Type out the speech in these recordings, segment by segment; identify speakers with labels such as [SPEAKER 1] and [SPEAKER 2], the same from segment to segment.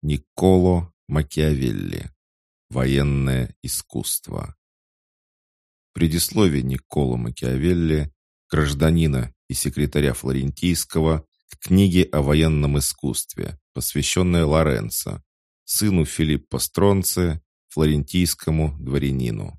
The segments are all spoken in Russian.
[SPEAKER 1] Никколо Макиавелли. Военное искусство. Предисловие Никколо Макиавелли, гражданина и секретаря Флорентийского, к книге о военном искусстве, посвященной Лоренцо, сыну Филиппо Стронце, флорентийскому дворянину.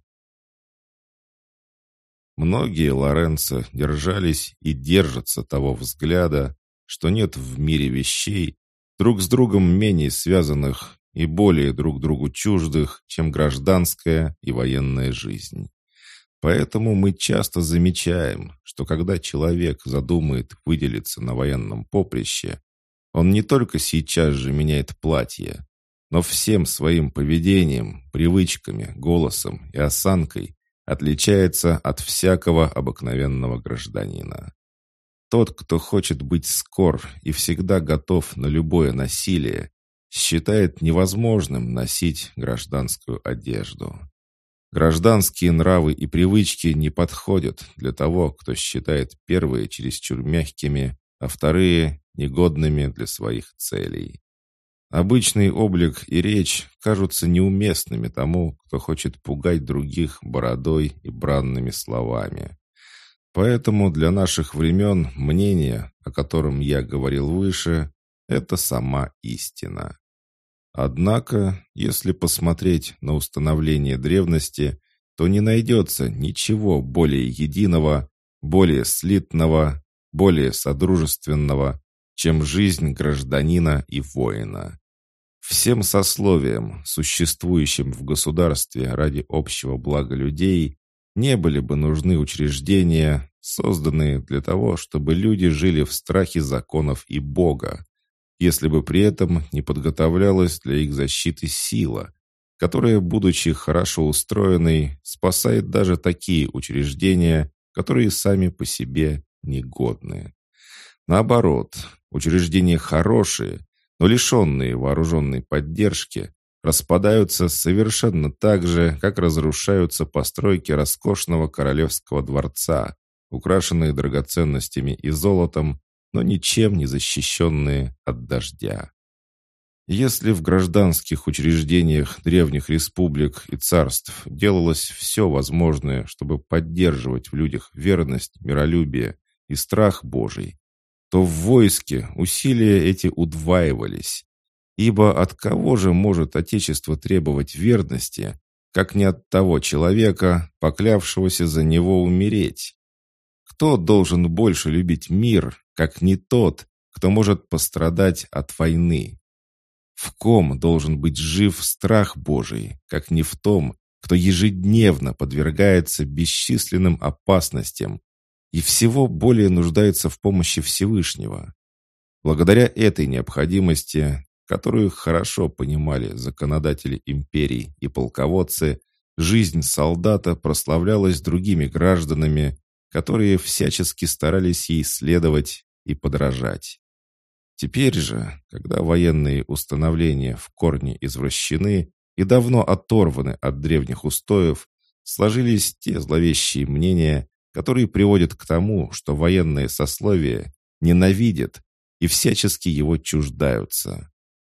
[SPEAKER 1] Многие Лоренцо держались и держатся того взгляда, что нет в мире вещей, друг с другом менее связанных и более друг другу чуждых, чем гражданская и военная жизнь. Поэтому мы часто замечаем, что когда человек задумает выделиться на военном поприще, он не только сейчас же меняет платье, но всем своим поведением, привычками, голосом и осанкой отличается от всякого обыкновенного гражданина. Тот, кто хочет быть скор и всегда готов на любое насилие, считает невозможным носить гражданскую одежду. Гражданские нравы и привычки не подходят для того, кто считает первые чересчур мягкими, а вторые негодными для своих целей. Обычный облик и речь кажутся неуместными тому, кто хочет пугать других бородой и бранными словами. Поэтому для наших времен мнение, о котором я говорил выше, это сама истина. Однако, если посмотреть на установление древности, то не найдется ничего более единого, более слитного, более содружественного, чем жизнь гражданина и воина. Всем сословиям, существующим в государстве ради общего блага людей, не были бы нужны учреждения, созданные для того, чтобы люди жили в страхе законов и Бога, если бы при этом не подготовлялась для их защиты сила, которая, будучи хорошо устроенной, спасает даже такие учреждения, которые сами по себе негодны. Наоборот, учреждения хорошие, но лишенные вооруженной поддержки, распадаются совершенно так же, как разрушаются постройки роскошного королевского дворца, украшенные драгоценностями и золотом, но ничем не защищенные от дождя. Если в гражданских учреждениях древних республик и царств делалось все возможное, чтобы поддерживать в людях верность, миролюбие и страх Божий, то в войске усилия эти удваивались. Ибо от кого же может Отечество требовать верности, как не от того человека, поклявшегося за него умереть? Кто должен больше любить мир, как не тот, кто может пострадать от войны? В ком должен быть жив страх Божий, как не в том, кто ежедневно подвергается бесчисленным опасностям и всего более нуждается в помощи Всевышнего? Благодаря этой необходимости, которую хорошо понимали законодатели империй и полководцы, жизнь солдата прославлялась другими гражданами, которые всячески старались ей следовать и подражать. Теперь же, когда военные установления в корне извращены и давно оторваны от древних устоев, сложились те зловещие мнения, которые приводят к тому, что военное сословие ненавидят и всячески его чуждаются.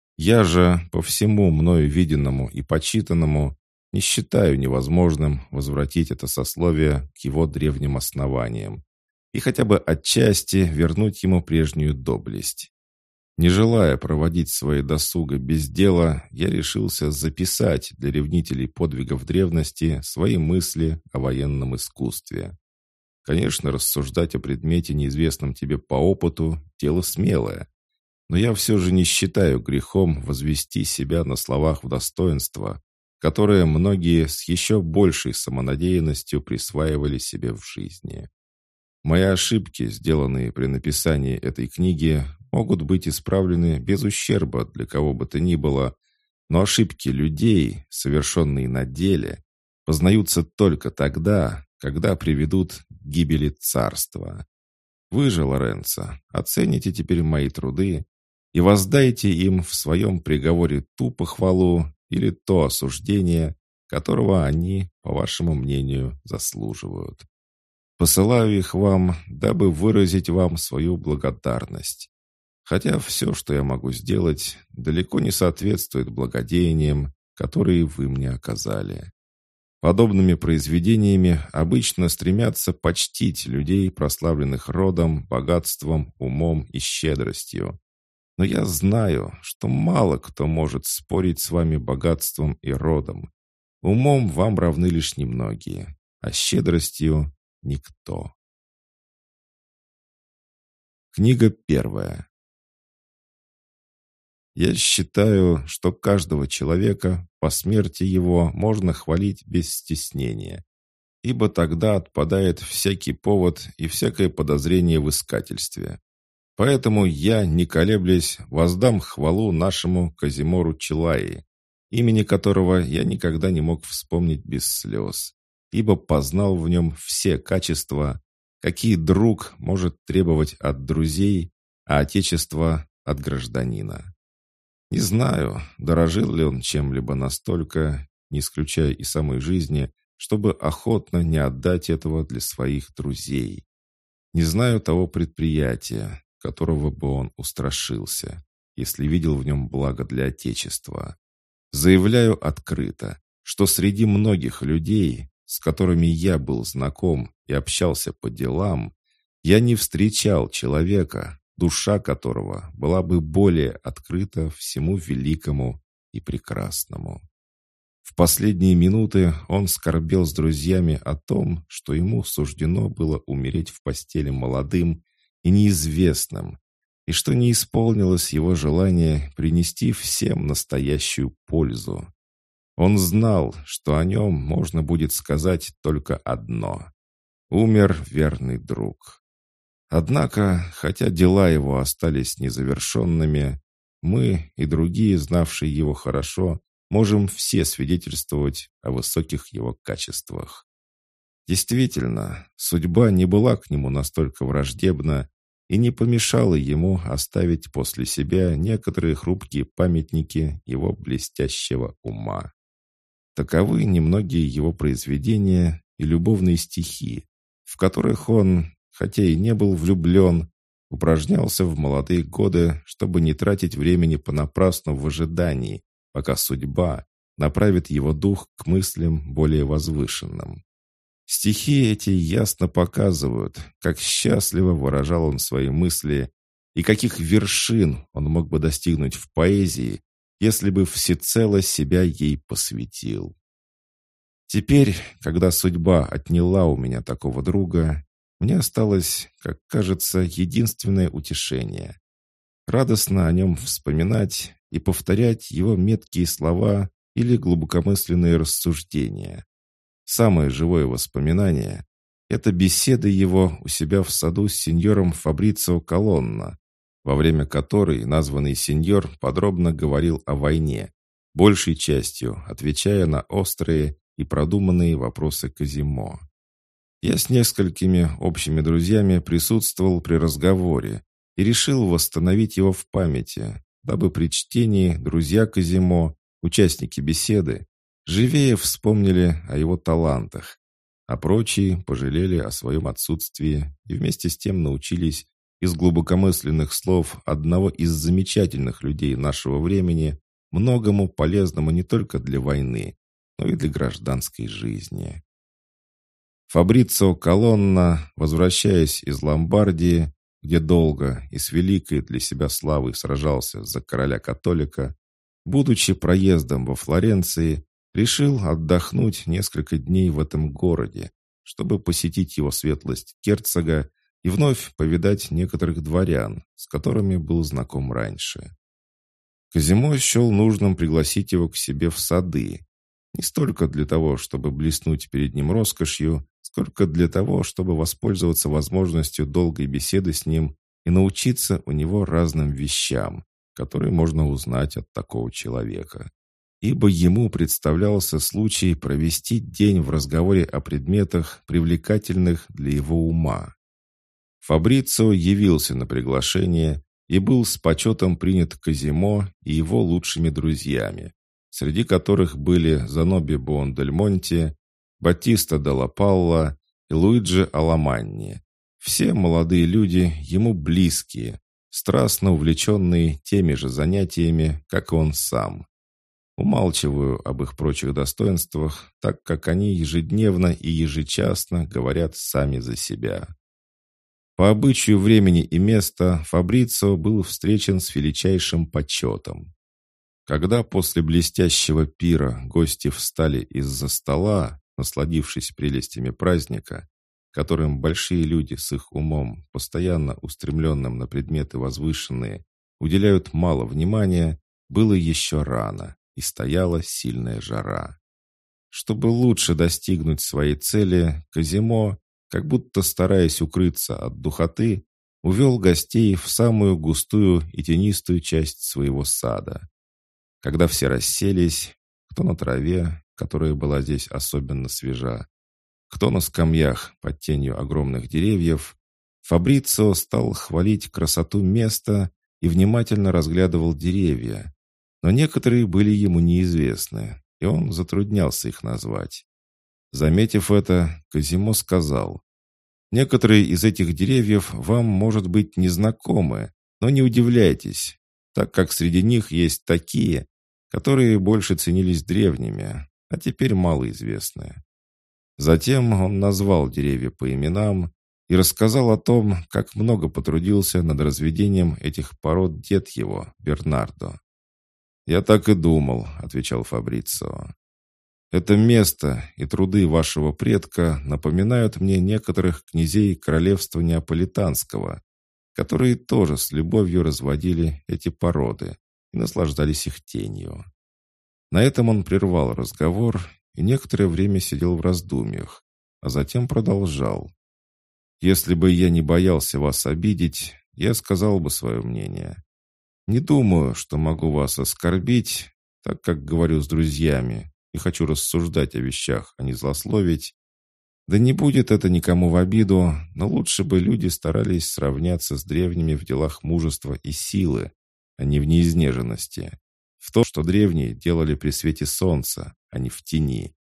[SPEAKER 1] Я же, по всему мною виденному и почитанному, не считаю невозможным возвратить это сословие к его древним основаниям и хотя бы отчасти вернуть ему прежнюю доблесть. Не желая проводить свои досуга без дела, я решился записать для ревнителей подвигов древности свои мысли о военном искусстве. Конечно, рассуждать о предмете, неизвестном тебе по опыту, дело смелое, но я все же не считаю грехом возвести себя на словах в достоинство, которое многие с еще большей самонадеянностью присваивали себе в жизни. Мои ошибки, сделанные при написании этой книги, могут быть исправлены без ущерба для кого бы то ни было, но ошибки людей, совершенные на деле, познаются только тогда, когда приведут к гибели царства. Вы же, Лоренцо, оцените теперь мои труды и воздайте им в своем приговоре ту похвалу или то осуждение, которого они, по вашему мнению, заслуживают. Посылаю их вам, дабы выразить вам свою благодарность. Хотя все, что я могу сделать, далеко не соответствует благодеяниям, которые вы мне оказали. Подобными произведениями обычно стремятся почтить людей, прославленных родом, богатством, умом и щедростью. Но я знаю, что мало кто может спорить с вами богатством и родом. Умом вам равны лишь немногие, а щедростью — никто. Книга первая. Я считаю, что каждого человека по смерти его можно хвалить без стеснения, ибо тогда отпадает всякий повод и всякое подозрение в искательстве. Поэтому я, не колеблясь, воздам хвалу нашему Казимору Чилаи, имени которого я никогда не мог вспомнить без слез, ибо познал в нем все качества, какие друг может требовать от друзей, а отечество — от гражданина. Не знаю, дорожил ли он чем-либо настолько, не исключая и самой жизни, чтобы охотно не отдать этого для своих друзей. Не знаю того предприятия, которого бы он устрашился, если видел в нем благо для Отечества. Заявляю открыто, что среди многих людей, с которыми я был знаком и общался по делам, я не встречал человека, душа которого была бы более открыта всему великому и прекрасному. В последние минуты он скорбел с друзьями о том, что ему суждено было умереть в постели молодым и неизвестным, и что не исполнилось его желание принести всем настоящую пользу. Он знал, что о нем можно будет сказать только одно: умер верный друг. Однако, хотя дела его остались незавершенными, мы и другие, знавшие его хорошо, можем все свидетельствовать о высоких его качествах. Действительно, судьба не была к нему настолько враждебна и не помешала ему оставить после себя некоторые хрупкие памятники его блестящего ума. Таковы немногие его произведения и любовные стихи, в которых он, хотя и не был влюблен, упражнялся в молодые годы, чтобы не тратить времени понапрасну в ожидании, пока судьба направит его дух к мыслям более возвышенным. Стихи эти ясно показывают, как счастливо выражал он свои мысли и каких вершин он мог бы достигнуть в поэзии, если бы всецело себя ей посвятил. Теперь, когда судьба отняла у меня такого друга, мне осталось, как кажется, единственное утешение — радостно о нем вспоминать и повторять его меткие слова или глубокомысленные рассуждения. Самое живое воспоминание — это беседа его у себя в саду с сеньором Фабрицио Колонна, во время которой названный сеньор подробно говорил о войне, большей частью отвечая на острые и продуманные вопросы Козимо. Я с несколькими общими друзьями присутствовал при разговоре и решил восстановить его в памяти, дабы при чтении друзья Козимо, участники беседы, живее вспомнили о его талантах, а прочие пожалели о своем отсутствии и вместе с тем научились из глубокомысленных слов одного из замечательных людей нашего времени многому полезному не только для войны, но и для гражданской жизни. Фабрицио Колонна, возвращаясь из Ломбардии, где долго и с великой для себя славой сражался за короля-католика, будучи проездом во Флоренции, решил отдохнуть несколько дней в этом городе, чтобы посетить его светлость герцога и вновь повидать некоторых дворян, с которыми был знаком раньше. Козимо счел нужным пригласить его к себе в сады, не столько для того, чтобы блеснуть перед ним роскошью, сколько для того, чтобы воспользоваться возможностью долгой беседы с ним и научиться у него разным вещам, которые можно узнать от такого человека. Ибо ему представлялся случай провести день в разговоре о предметах, привлекательных для его ума. Фабрицио явился на приглашение и был с почетом принят Козимо и его лучшими друзьями, среди которых были Заноби Буондельмонти, Батиста делла Палла и Луиджи Аламанни. Все молодые люди ему близкие, страстно увлеченные теми же занятиями, как и он сам. Умалчиваю об их прочих достоинствах, так как они ежедневно и ежечасно говорят сами за себя. По обычаю времени и места Фабрицио был встречен с величайшим почетом. Когда после блестящего пира гости встали из-за стола, насладившись прелестями праздника, которым большие люди с их умом, постоянно устремленным на предметы возвышенные, уделяют мало внимания, было еще рано, и стояла сильная жара. Чтобы лучше достигнуть своей цели, Козимо, как будто стараясь укрыться от духоты, увел гостей в самую густую и тенистую часть своего сада. Когда все расселись, кто на траве, которая была здесь особенно свежа, кто на скамьях под тенью огромных деревьев, Фабрицио стал хвалить красоту места и внимательно разглядывал деревья, но некоторые были ему неизвестны, и он затруднялся их назвать. Заметив это, Козимо сказал: «Некоторые из этих деревьев вам, может быть, незнакомы, но не удивляйтесь, так как среди них есть такие, которые больше ценились древними, а теперь малоизвестны». Затем он назвал деревья по именам и рассказал о том, как много потрудился над разведением этих пород дед его, Бернардо. «Я так и думал», — отвечал Фабрицио. «Это место и труды вашего предка напоминают мне некоторых князей королевства Неаполитанского, которые тоже с любовью разводили эти породы и наслаждались их тенью». На этом он прервал разговор и некоторое время сидел в раздумьях, а затем продолжал. «Если бы я не боялся вас обидеть, я сказал бы свое мнение. Не думаю, что могу вас оскорбить, так как говорю с друзьями и хочу рассуждать о вещах, а не злословить. Да не будет это никому в обиду, но лучше бы люди старались сравняться с древними в делах мужества и силы, а не в неизнеженности, в то, что древние делали при свете солнца, а не в тени.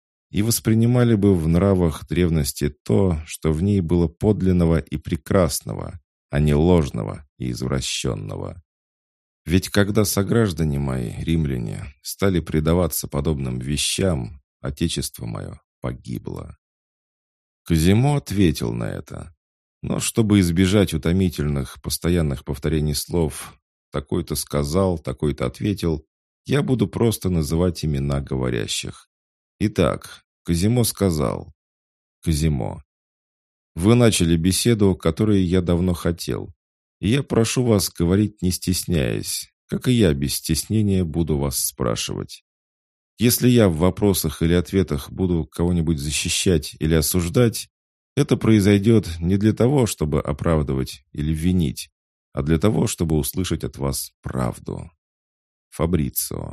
[SPEAKER 1] И воспринимали бы в нравах древности то, что в ней было подлинного и прекрасного, а не ложного и извращенного. Ведь когда сограждане мои, римляне, стали предаваться подобным вещам, отечество мое погибло». Козимо ответил на это. Но чтобы избежать утомительных, постоянных повторений слов «такой-то сказал, такой-то ответил», я буду просто называть имена говорящих. Итак, Козимо сказал: «Козимо, вы начали беседу, которую я давно хотел, и я прошу вас говорить не стесняясь, как и я без стеснения буду вас спрашивать. Если я в вопросах или ответах буду кого-нибудь защищать или осуждать, это произойдет не для того, чтобы оправдывать или винить, а для того, чтобы услышать от вас правду». Фабрицио.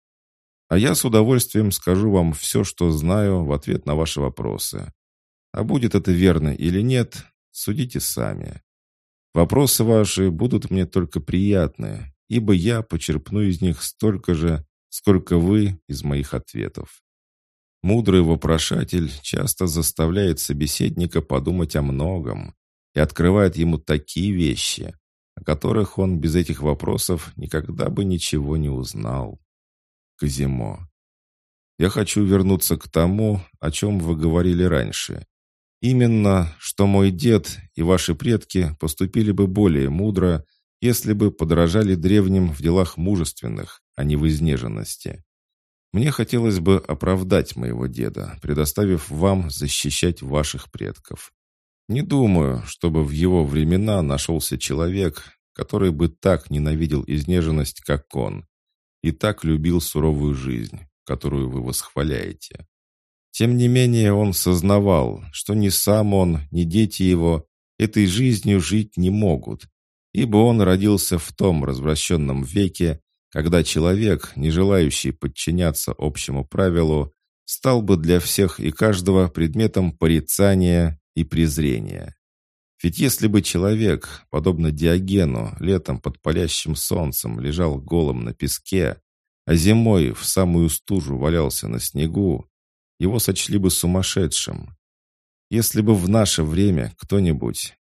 [SPEAKER 1] «А я с удовольствием скажу вам все, что знаю, в ответ на ваши вопросы. А будет это верно или нет, судите сами. Вопросы ваши будут мне только приятны, ибо я почерпну из них столько же, сколько вы из моих ответов. Мудрый вопрошатель часто заставляет собеседника подумать о многом и открывает ему такие вещи, о которых он без этих вопросов никогда бы ничего не узнал». Козимо. «Я хочу вернуться к тому, о чем вы говорили раньше. Именно, что мой дед и ваши предки поступили бы более мудро, если бы подражали древним в делах мужественных, а не в изнеженности. Мне хотелось бы оправдать моего деда, предоставив вам защищать ваших предков. Не думаю, чтобы в его времена нашелся человек, который бы так ненавидел изнеженность, как он, и так любил суровую жизнь, которую вы восхваляете. Тем не менее он сознавал, что ни сам он, ни дети его этой жизнью жить не могут, ибо он родился в том развращенном веке, когда человек, не желающий подчиняться общему правилу, стал бы для всех и каждого предметом порицания и презрения. Ведь если бы человек, подобно Диогену, летом под палящим солнцем лежал голым на песке, а зимой в самую стужу валялся на снегу, его сочли бы сумасшедшим. Если бы в наше время кто-нибудь,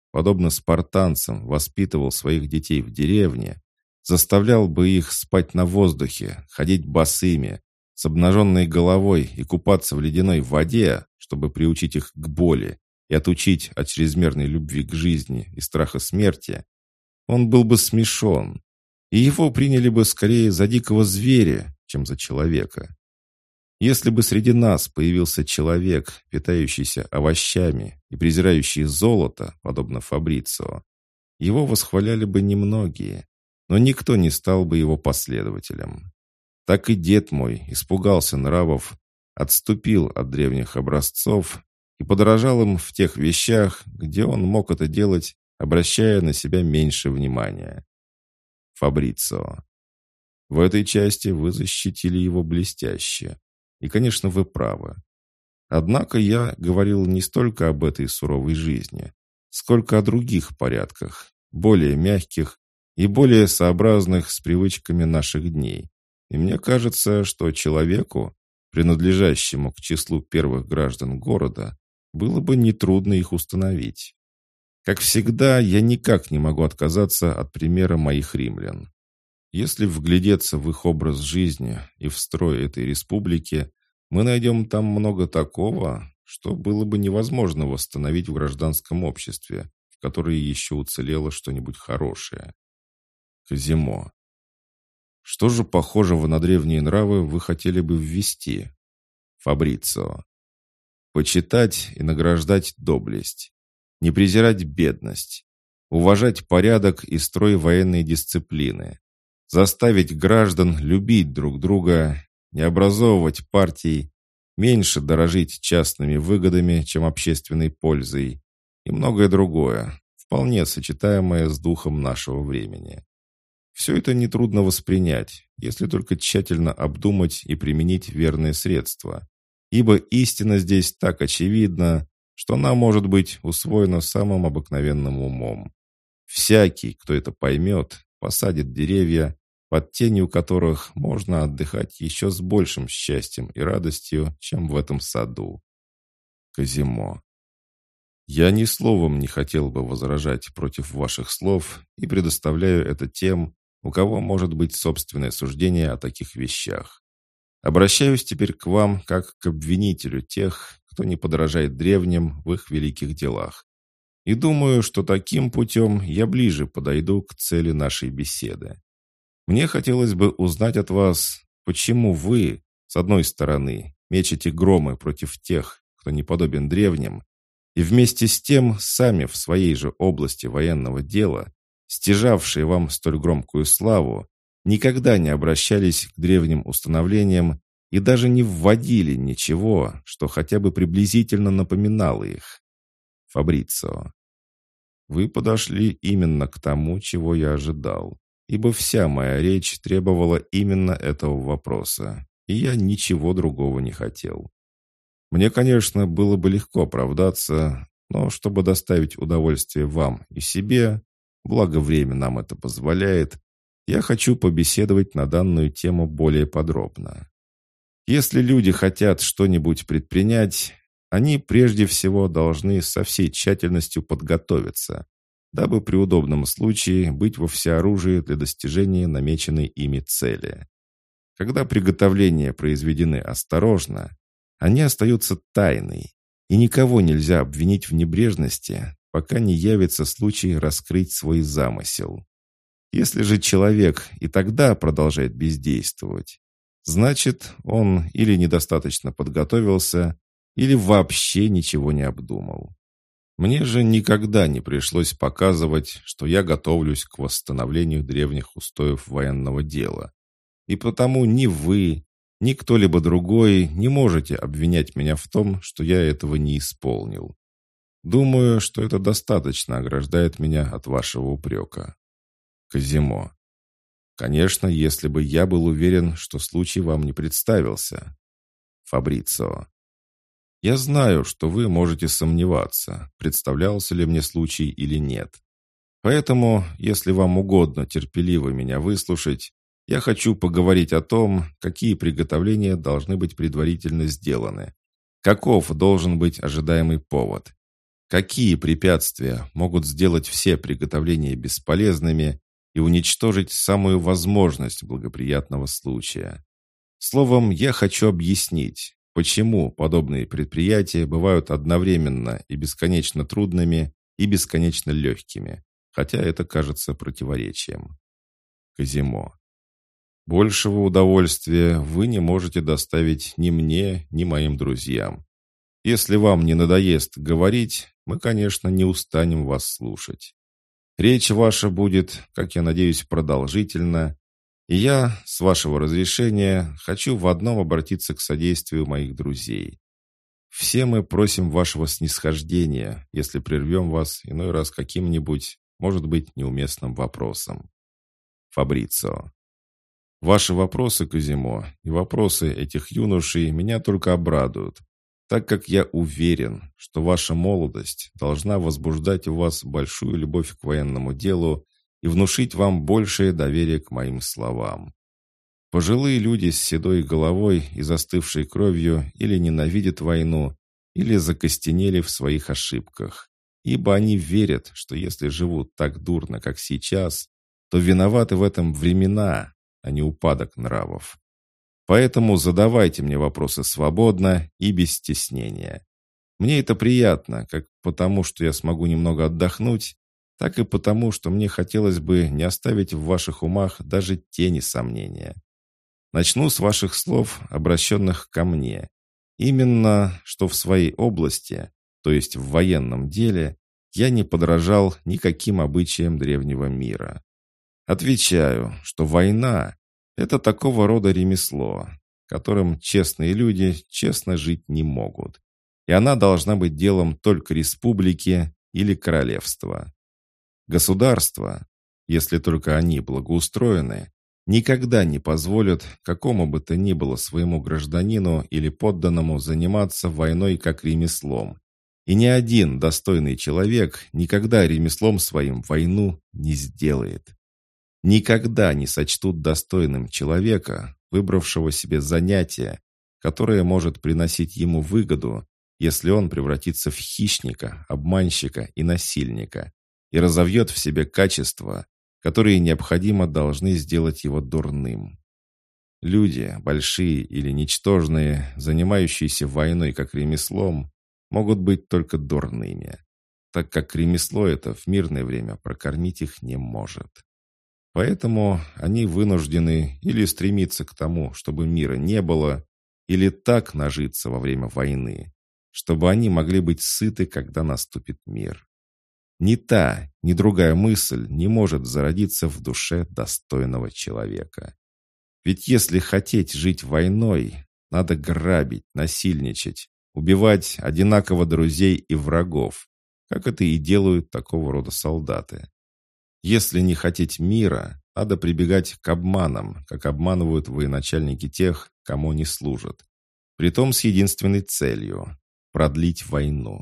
[SPEAKER 1] подобно спартанцам, воспитывал своих детей в деревне, заставлял бы их спать на воздухе, ходить босыми, с обнаженной головой и купаться в ледяной воде, чтобы приучить их к боли и отучить от чрезмерной любви к жизни и страха смерти, он был бы смешон, и его приняли бы скорее за дикого зверя, чем за человека. Если бы среди нас появился человек, питающийся овощами и презирающий золото, подобно Фабрицио, его восхваляли бы немногие, но никто не стал бы его последователем. Так и дед мой испугался нравов, отступил от древних образцов и подражал им в тех вещах, где он мог это делать, обращая на себя меньше внимания. Фабрицио. В этой части вы защитили его блестяще. И, конечно, вы правы. Однако я говорил не столько об этой суровой жизни, сколько о других порядках, более мягких и более сообразных с привычками наших дней. И мне кажется, что человеку, принадлежащему к числу первых граждан города, было бы нетрудно их установить. Как всегда, я никак не могу отказаться от примера моих римлян. Если вглядеться в их образ жизни и в строй этой республики, мы найдем там много такого, что было бы невозможно восстановить в гражданском обществе, в которое еще уцелело что-нибудь хорошее. Казимо. Что же похожего на древние нравы вы хотели бы ввести? Фабрицио. Почитать и награждать доблесть, не презирать бедность, уважать порядок и строй военной дисциплины, заставить граждан любить друг друга, не образовывать партий, меньше дорожить частными выгодами, чем общественной пользой и многое другое, вполне сочетаемое с духом нашего времени. Все это нетрудно воспринять, если только тщательно обдумать и применить верные средства, ибо истина здесь так очевидна, что она может быть усвоена самым обыкновенным умом. Всякий, кто это поймет, посадит деревья, под тенью которых можно отдыхать еще с большим счастьем и радостью, чем в этом саду. Казимо. Я ни словом не хотел бы возражать против ваших слов и предоставляю это тем, у кого может быть собственное суждение о таких вещах. Обращаюсь теперь к вам как к обвинителю тех, кто не подражает древним в их великих делах. И думаю, что таким путем я ближе подойду к цели нашей беседы. Мне хотелось бы узнать от вас, почему вы, с одной стороны, мечете громы против тех, кто не подобен древним, и вместе с тем сами в своей же области военного дела, стяжавшие вам столь громкую славу, никогда не обращались к древним установлениям и даже не вводили ничего, что хотя бы приблизительно напоминало их. Фабрицио. Вы подошли именно к тому, чего я ожидал, ибо вся моя речь требовала именно этого вопроса, и я ничего другого не хотел. Мне, конечно, было бы легко оправдаться, но чтобы доставить удовольствие вам и себе, благо время нам это позволяет, я хочу побеседовать на данную тему более подробно. Если люди хотят что-нибудь предпринять, они прежде всего должны со всей тщательностью подготовиться, дабы при удобном случае быть во всеоружии для достижения намеченной ими цели. Когда приготовления произведены осторожно, они остаются тайной, и никого нельзя обвинить в небрежности, пока не явится случай раскрыть свой замысел. Если же человек и тогда продолжает бездействовать, значит, он или недостаточно подготовился, или вообще ничего не обдумал. Мне же никогда не пришлось показывать, что я готовлюсь к восстановлению древних устоев военного дела. И потому ни вы, ни кто-либо другой не можете обвинять меня в том, что я этого не исполнил. Думаю, что это достаточно ограждает меня от вашего упрека. Казимо. Конечно, если бы я был уверен, что случай вам не представился. Фабрицио. Я знаю, что вы можете сомневаться, представлялся ли мне случай или нет. Поэтому, если вам угодно терпеливо меня выслушать, я хочу поговорить о том, какие приготовления должны быть предварительно сделаны, каков должен быть ожидаемый повод. Какие препятствия могут сделать все приготовления бесполезными и уничтожить самую возможность благоприятного случая? Словом, я хочу объяснить, почему подобные предприятия бывают одновременно и бесконечно трудными, и бесконечно легкими, хотя это кажется противоречием. Казимо. Большего удовольствия вы не можете доставить ни мне, ни моим друзьям. Если вам не надоест говорить, мы, конечно, не устанем вас слушать. Речь ваша будет, как я надеюсь, продолжительна, и я, с вашего разрешения, хочу в одном обратиться к содействию моих друзей. Все мы просим вашего снисхождения, если прервем вас иной раз каким-нибудь, может быть, неуместным вопросом. Фабрицио. Ваши вопросы, Казимо, и вопросы этих юношей меня только обрадуют, так как я уверен, что ваша молодость должна возбуждать у вас большую любовь к военному делу и внушить вам большее доверие к моим словам. Пожилые люди с седой головой и застывшей кровью или ненавидят войну, или закостенели в своих ошибках, ибо они верят, что если живут так дурно, как сейчас, то виноваты в этом времена, а не упадок нравов. Поэтому задавайте мне вопросы свободно и без стеснения. Мне это приятно, как потому, что я смогу немного отдохнуть, так и потому, что мне хотелось бы не оставить в ваших умах даже тени сомнения. Начну с ваших слов, обращенных ко мне. Именно, что в своей области, то есть в военном деле, я не подражал никаким обычаям древнего мира. Отвечаю, что война – это такого рода ремесло, которым честные люди честно жить не могут, и она должна быть делом только республики или королевства. Государства, если только они благоустроены, никогда не позволят какому бы то ни было своему гражданину или подданному заниматься войной как ремеслом. И ни один достойный человек никогда ремеслом своим войну не сделает. Никогда не сочтут достойным человека, выбравшего себе занятие, которое может приносить ему выгоду, если он превратится в хищника, обманщика и насильника, и разовьет в себе качества, которые необходимо должны сделать его дурным. Люди, большие или ничтожные, занимающиеся войной как ремеслом, могут быть только дурными, так как ремесло это в мирное время прокормить их не может. Поэтому они вынуждены или стремиться к тому, чтобы мира не было, или так нажиться во время войны, чтобы они могли быть сыты, когда наступит мир. Ни та, ни другая мысль не может зародиться в душе достойного человека. Ведь если хотеть жить войной, надо грабить, насильничать, убивать одинаково друзей и врагов, как это и делают такого рода солдаты. Если не хотеть мира, надо прибегать к обманам, как обманывают военачальники тех, кому они служат. Притом с единственной целью – продлить войну.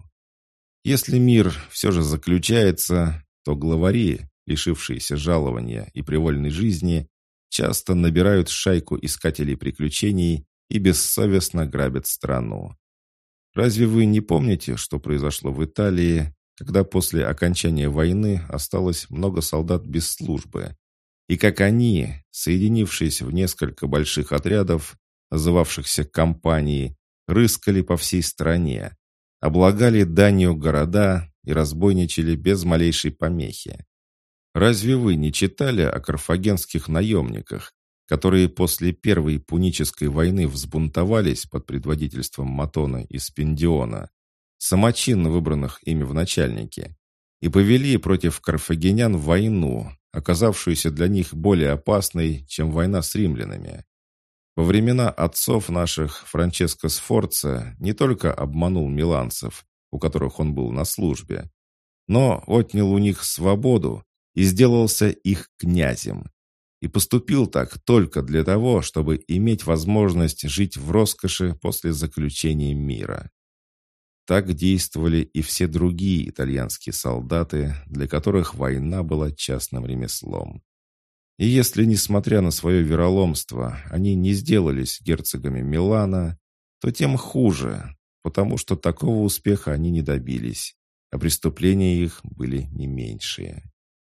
[SPEAKER 1] Если мир все же заключается, то главари, лишившиеся жалования и привольной жизни, часто набирают шайку искателей приключений и бессовестно грабят страну. Разве вы не помните, что произошло в Италии, когда после окончания войны осталось много солдат без службы, и как они, соединившись в несколько больших отрядов, называвшихся компанией, рыскали по всей стране, облагали данью города и разбойничали без малейшей помехи? Разве вы не читали о карфагенских наемниках, которые после Первой Пунической войны взбунтовались под предводительством Матона и Спендиона, самочинно выбранных ими в начальники, и повели против карфагенян войну, оказавшуюся для них более опасной, чем война с римлянами? Во времена отцов наших Франческо Сфорца не только обманул миланцев, у которых он был на службе, но отнял у них свободу и сделался их князем. И поступил так только для того, чтобы иметь возможность жить в роскоши после заключения мира. Так действовали и все другие итальянские солдаты, для которых война была частным ремеслом. И если, несмотря на свое вероломство, они не сделались герцогами Милана, то тем хуже, потому что такого успеха они не добились, а преступления их были не меньшие.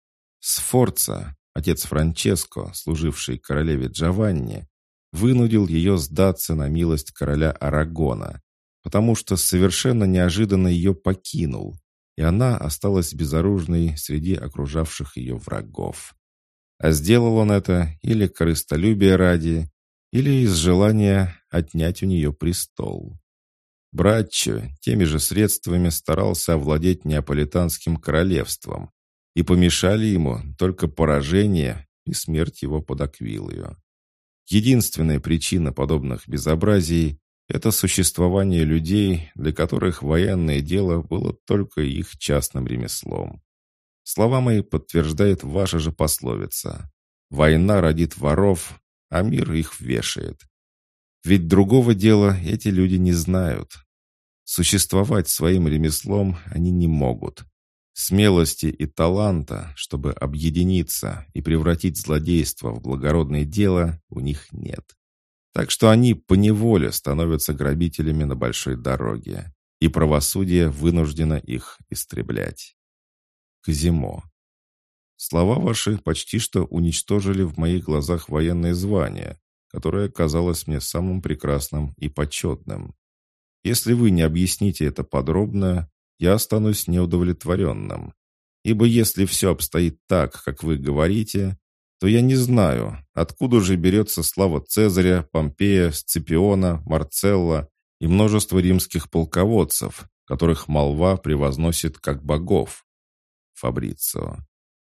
[SPEAKER 1] Сфорца, отец Франческо, служивший королеве Джованни, вынудил ее сдаться на милость короля Арагона, потому что совершенно неожиданно ее покинул, и она осталась безоружной среди окружавших ее врагов. А сделал он это или корыстолюбия ради, или из желания отнять у нее престол. Браччо теми же средствами старался овладеть Неаполитанским королевством, и помешали ему только поражение и смерть его под Аквилою. Единственная причина подобных безобразий – это существование людей, для которых военное дело было только их частным ремеслом. Слова мои подтверждает ваша же пословица: «Война родит воров, а мир их вешает». Ведь другого дела эти люди не знают. Существовать своим ремеслом они не могут. Смелости и таланта, чтобы объединиться и превратить злодейство в благородное дело, у них нет. Так что они поневоле становятся грабителями на большой дороге, и правосудие вынуждено их истреблять. Казимо. Слова ваши почти что уничтожили в моих глазах военное звание, которое казалось мне самым прекрасным и почетным. Если вы не объясните это подробно, я останусь неудовлетворенным. Ибо если все обстоит так, как вы говорите, то я не знаю, откуда же берется слава Цезаря, Помпея, Сципиона, Марцелла и множество римских полководцев, которых молва превозносит как богов. Фабрицио.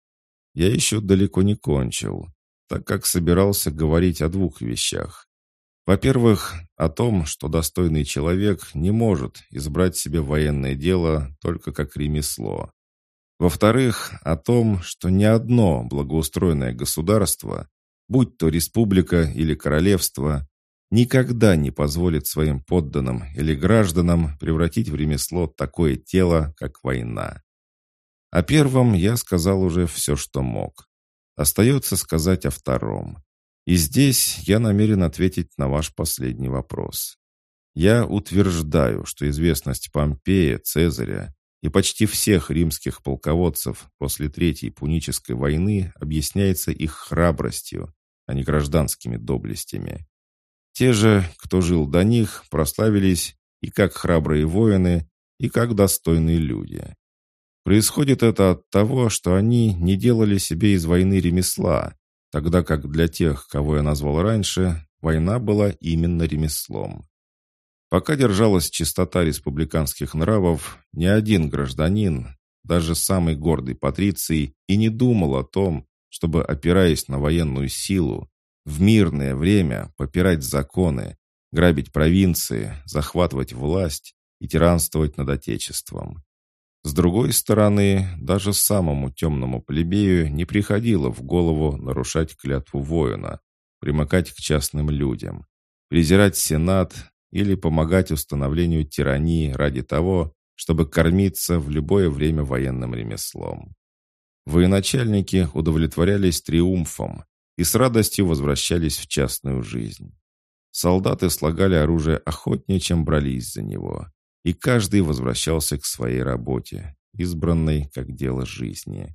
[SPEAKER 1] Я еще далеко не кончил, так как собирался говорить о двух вещах. Во-первых, о том, что достойный человек не может избрать себе военное дело только как ремесло. Во-вторых, о том, что ни одно благоустроенное государство, будь то республика или королевство, никогда не позволит своим подданным или гражданам превратить в ремесло такое тело, как война. О первом я сказал уже все, что мог. Остается сказать о втором. И здесь я намерен ответить на ваш последний вопрос. Я утверждаю, что известность Помпея, Цезаря и почти всех римских полководцев после Третьей Пунической войны объясняется их храбростью, а не гражданскими доблестями. Те же, кто жил до них, прославились и как храбрые воины, и как достойные люди. Происходит это от того, что они не делали себе из войны ремесла, тогда как для тех, кого я назвал раньше, война была именно ремеслом. Пока держалась чистота республиканских нравов, ни один гражданин, даже самый гордый патриций, и не думал о том, чтобы, опираясь на военную силу, в мирное время попирать законы, грабить провинции, захватывать власть и тиранствовать над Отечеством. С другой стороны, даже самому темному плебею не приходило в голову нарушать клятву воина, примыкать к частным людям, презирать Сенат или помогать установлению тирании ради того, чтобы кормиться в любое время военным ремеслом. Военачальники удовлетворялись триумфом и с радостью возвращались в частную жизнь. Солдаты слагали оружие охотнее, чем брались за него, и каждый возвращался к своей работе, избранной как дело жизни.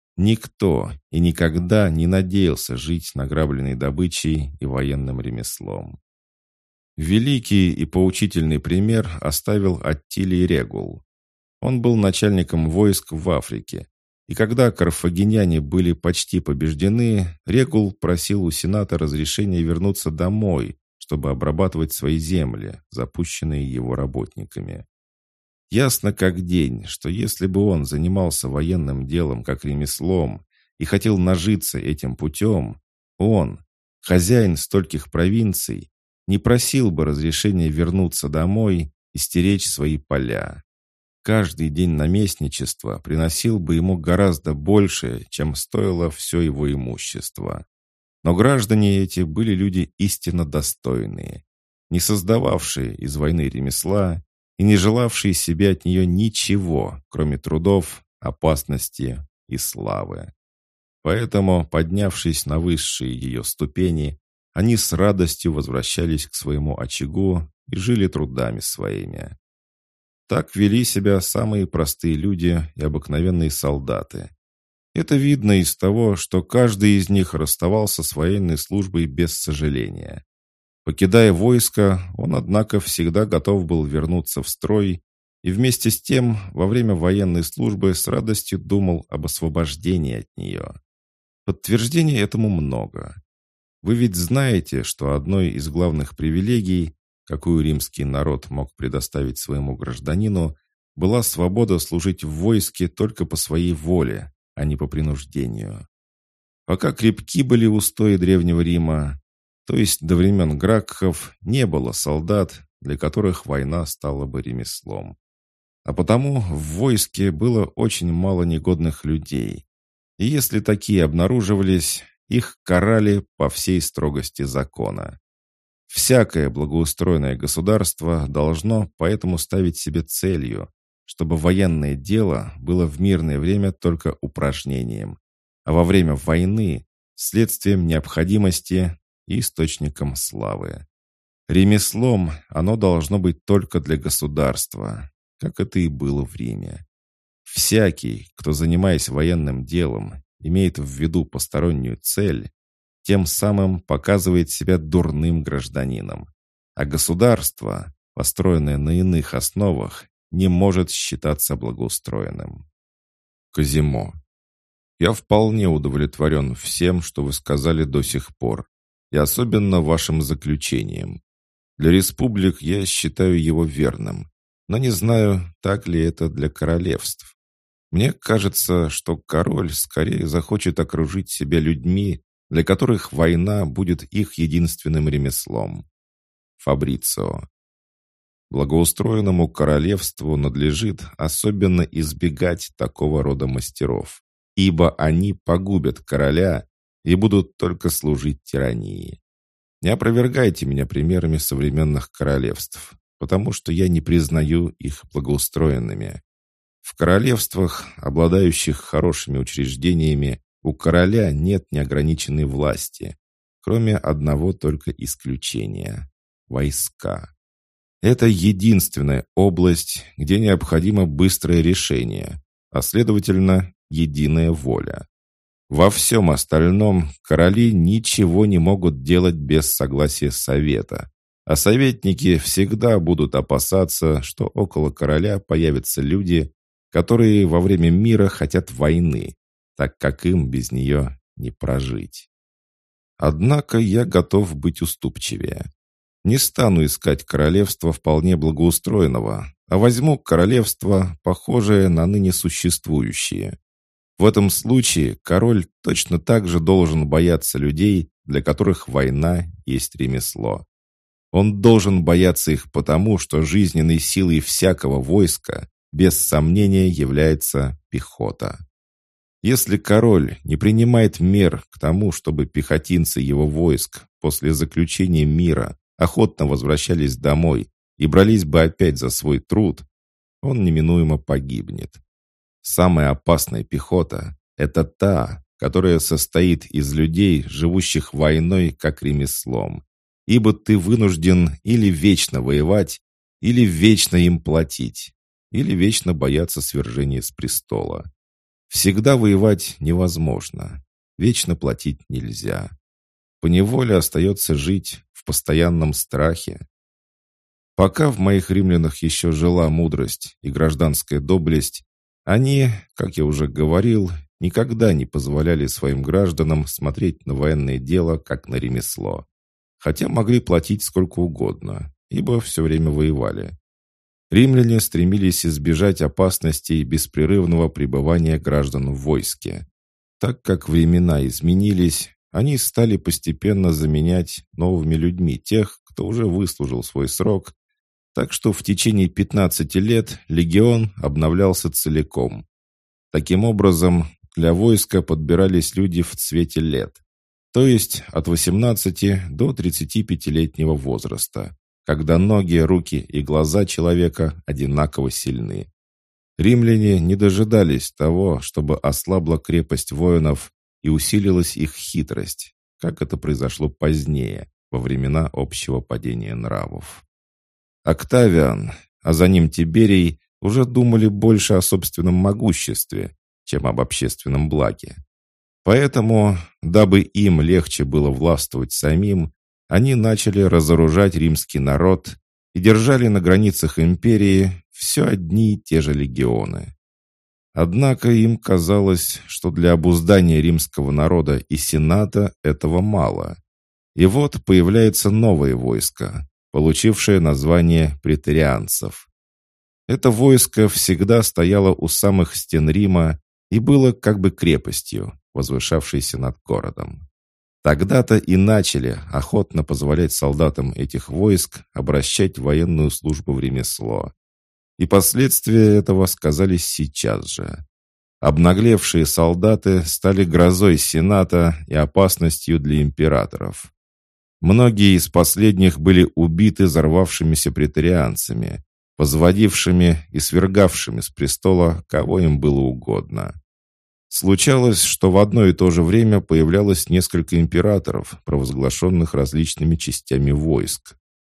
[SPEAKER 1] Никто и никогда не надеялся жить награбленной добычей и военным ремеслом. Великий и поучительный пример оставил Аттилий Регул. Он был начальником войск в Африке, и когда карфагеняне были почти побеждены, Регул просил у Сената разрешения вернуться домой, чтобы обрабатывать свои земли, запущенные его работниками. Ясно как день, что если бы он занимался военным делом как ремеслом и хотел нажиться этим путем, он, хозяин стольких провинций, не просил бы разрешения вернуться домой и стеречь свои поля. Каждый день наместничества приносил бы ему гораздо больше, чем стоило все его имущество. Но граждане эти были люди истинно достойные, не создававшие из войны ремесла и не желавшие себе от нее ничего, кроме трудов, опасности и славы. Поэтому, поднявшись на высшие ее ступени, они с радостью возвращались к своему очагу и жили трудами своими. Так вели себя самые простые люди и обыкновенные солдаты. Это видно из того, что каждый из них расставался с военной службой без сожаления. Покидая войско, он, однако, всегда готов был вернуться в строй и вместе с тем во время военной службы с радостью думал об освобождении от нее. Подтверждений этому много. Вы ведь знаете, что одной из главных привилегий, какую римский народ мог предоставить своему гражданину, была свобода служить в войске только по своей воле, а не по принуждению. Пока крепки были устои Древнего Рима, то есть до времен Гракхов, не было солдат, для которых война стала бы ремеслом. А потому в войске было очень мало негодных людей. И если такие обнаруживались, их карали по всей строгости закона. Всякое благоустроенное государство должно поэтому ставить себе целью, чтобы военное дело было в мирное время только упражнением, а во время войны – следствием необходимости и источником славы. Ремеслом оно должно быть только для государства, как это и было в Риме. Всякий, кто, занимаясь военным делом, имеет в виду постороннюю цель, тем самым показывает себя дурным гражданином. А государство, построенное на иных основах, не может считаться благоустроенным. Козимо. Я вполне удовлетворен всем, что вы сказали до сих пор, и особенно вашим заключением. Для республик я считаю его верным, но не знаю, так ли это для королевств. Мне кажется, что король скорее захочет окружить себя людьми, для которых война будет их единственным ремеслом. Фабрицио. Благоустроенному королевству надлежит особенно избегать такого рода мастеров, ибо они погубят короля и будут только служить тирании. Не опровергайте меня примерами современных королевств, потому что я не признаю их благоустроенными. В королевствах, обладающих хорошими учреждениями, у короля нет неограниченной власти, кроме одного только исключения – войска. Это единственная область, где необходимо быстрое решение, а следовательно, единая воля. Во всем остальном короли ничего не могут делать без согласия совета, а советники всегда будут опасаться, что около короля появятся люди, которые во время мира хотят войны, так как им без нее не прожить. Однако я готов быть уступчивее. Не стану искать королевство вполне благоустроенного, а возьму королевство, похожее на ныне существующие. В этом случае король точно так же должен бояться людей, для которых война есть ремесло. Он должен бояться их потому, что жизненной силой всякого войска без сомнения является пехота. Если король не принимает мер к тому, чтобы пехотинцы его войск после заключения мира охотно возвращались домой и брались бы опять за свой труд, он неминуемо погибнет. Самая опасная пехота – это та, которая состоит из людей, живущих войной как ремеслом, ибо ты вынужден или вечно воевать, или вечно им платить, или вечно бояться свержения с престола. Всегда воевать невозможно, вечно платить нельзя. Поневоле остается жить в постоянном страхе. Пока в моих римлянах еще жила мудрость и гражданская доблесть, они, как я уже говорил, никогда не позволяли своим гражданам смотреть на военное дело как на ремесло, хотя могли платить сколько угодно, ибо все время воевали. Римляне стремились избежать опасностей беспрерывного пребывания граждан в войске. Так как времена изменились, они стали постепенно заменять новыми людьми тех, кто уже выслужил свой срок, так что в течение 15 лет легион обновлялся целиком. Таким образом, для войска подбирались люди в цвете лет, то есть от 18 до 35-летнего возраста, когда ноги, руки и глаза человека одинаково сильны. Римляне не дожидались того, чтобы ослабла крепость воинов и усилилась их хитрость, как это произошло позднее, во времена общего падения нравов. Октавиан, а за ним Тиберий, уже думали больше о собственном могуществе, чем об общественном благе. Поэтому, дабы им легче было властвовать самим, они начали разоружать римский народ и держали на границах империи все одни и те же легионы. Однако им казалось, что для обуздания римского народа и сената этого мало. И вот появляется новое войско, получившее название преторианцев. Это войско всегда стояло у самых стен Рима и было как бы крепостью, возвышавшейся над городом. Тогда-то и начали охотно позволять солдатам этих войск обращать военную службу в ремесло. И последствия этого сказались сейчас же. Обнаглевшие солдаты стали грозой сената и опасностью для императоров. Многие из последних были убиты взорвавшимися преторианцами, возводившими и свергавшими с престола, кого им было угодно. Случалось, что в одно и то же время появлялось несколько императоров, провозглашенных различными частями войск.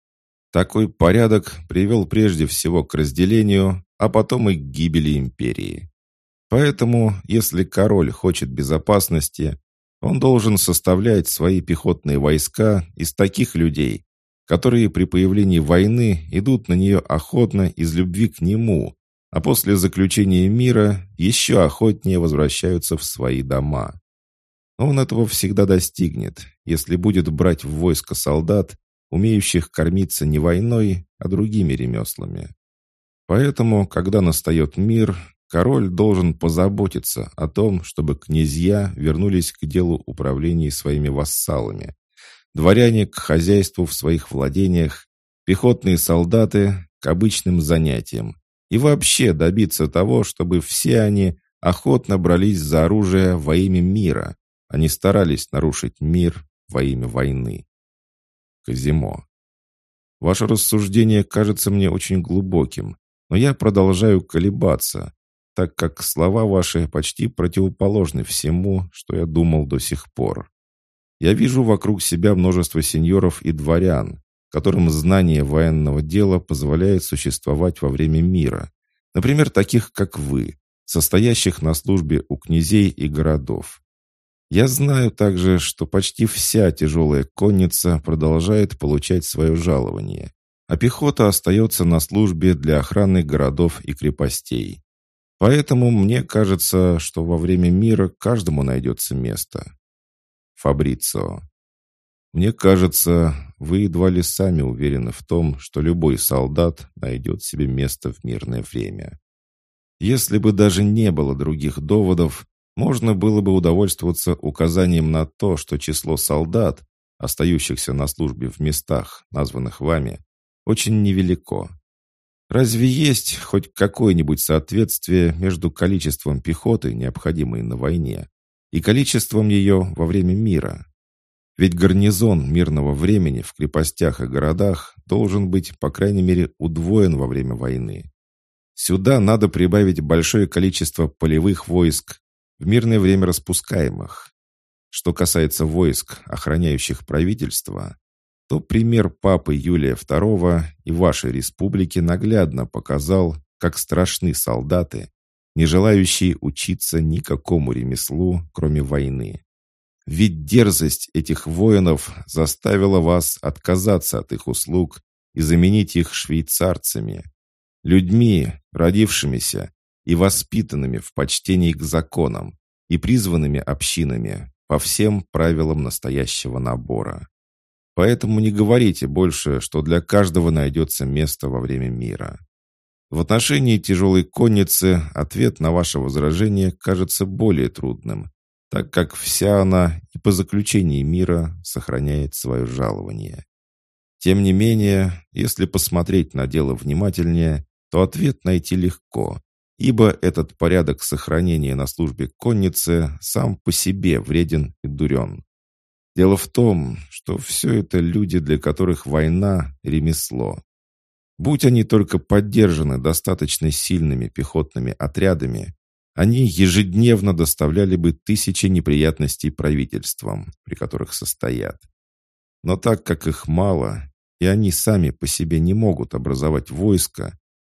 [SPEAKER 1] Такой порядок привел прежде всего к разделению, а потом и к гибели империи. Поэтому, если король хочет безопасности, он должен составлять свои пехотные войска из таких людей, которые при появлении войны идут на нее охотно из любви к нему, а после заключения мира еще охотнее возвращаются в свои дома. Он этого всегда достигнет, если будет брать в войско солдат, умеющих кормиться не войной, а другими ремеслами. Поэтому, когда настает мир, король должен позаботиться о том, чтобы князья вернулись к делу управления своими вассалами, дворяне к хозяйству в своих владениях, пехотные солдаты к обычным занятиям, и вообще добиться того, чтобы все они охотно брались за оружие во имя мира, а не старались нарушить мир во имя войны. Казимо. Ваше рассуждение кажется мне очень глубоким, но я продолжаю колебаться, так как слова ваши почти противоположны всему, что я думал до сих пор. Я вижу вокруг себя множество сеньоров и дворян, которым знание военного дела позволяет существовать во время мира, например, таких, как вы, состоящих на службе у князей и городов. Я знаю также, что почти вся тяжелая конница продолжает получать свое жалование, а пехота остается на службе для охраны городов и крепостей. Поэтому мне кажется, что во время мира каждому найдется место. Фабрицио. Мне кажется, вы едва ли сами уверены в том, что любой солдат найдет себе место в мирное время. Если бы даже не было других доводов, можно было бы удовольствоваться указанием на то, что число солдат, остающихся на службе в местах, названных вами, очень невелико. Разве есть хоть какое-нибудь соответствие между количеством пехоты, необходимой на войне, и количеством ее во время мира? Ведь гарнизон мирного времени в крепостях и городах должен быть, по крайней мере, удвоен во время войны. Сюда надо прибавить большое количество полевых войск, в мирное время распускаемых. Что касается войск, охраняющих правительство, то пример папы Юлия II и вашей республики наглядно показал, как страшны солдаты, не желающие учиться никакому ремеслу, кроме войны. Ведь дерзость этих воинов заставила вас отказаться от их услуг и заменить их швейцарцами, людьми, родившимися и воспитанными в почтении к законам и призванными общинами по всем правилам настоящего набора. Поэтому не говорите больше, что для каждого найдется место во время мира. В отношении тяжелой конницы ответ на ваше возражение кажется более трудным, так как вся она и по заключении мира сохраняет свое жалование. Тем не менее, если посмотреть на дело внимательнее, то ответ найти легко, ибо этот порядок сохранения на службе конницы сам по себе вреден и дурен. Дело в том, что все это люди, для которых война – ремесло. Будь они только поддержаны достаточно сильными пехотными отрядами, они ежедневно доставляли бы тысячи неприятностей правительствам, при которых состоят. Но так как их мало, и они сами по себе не могут образовать войско,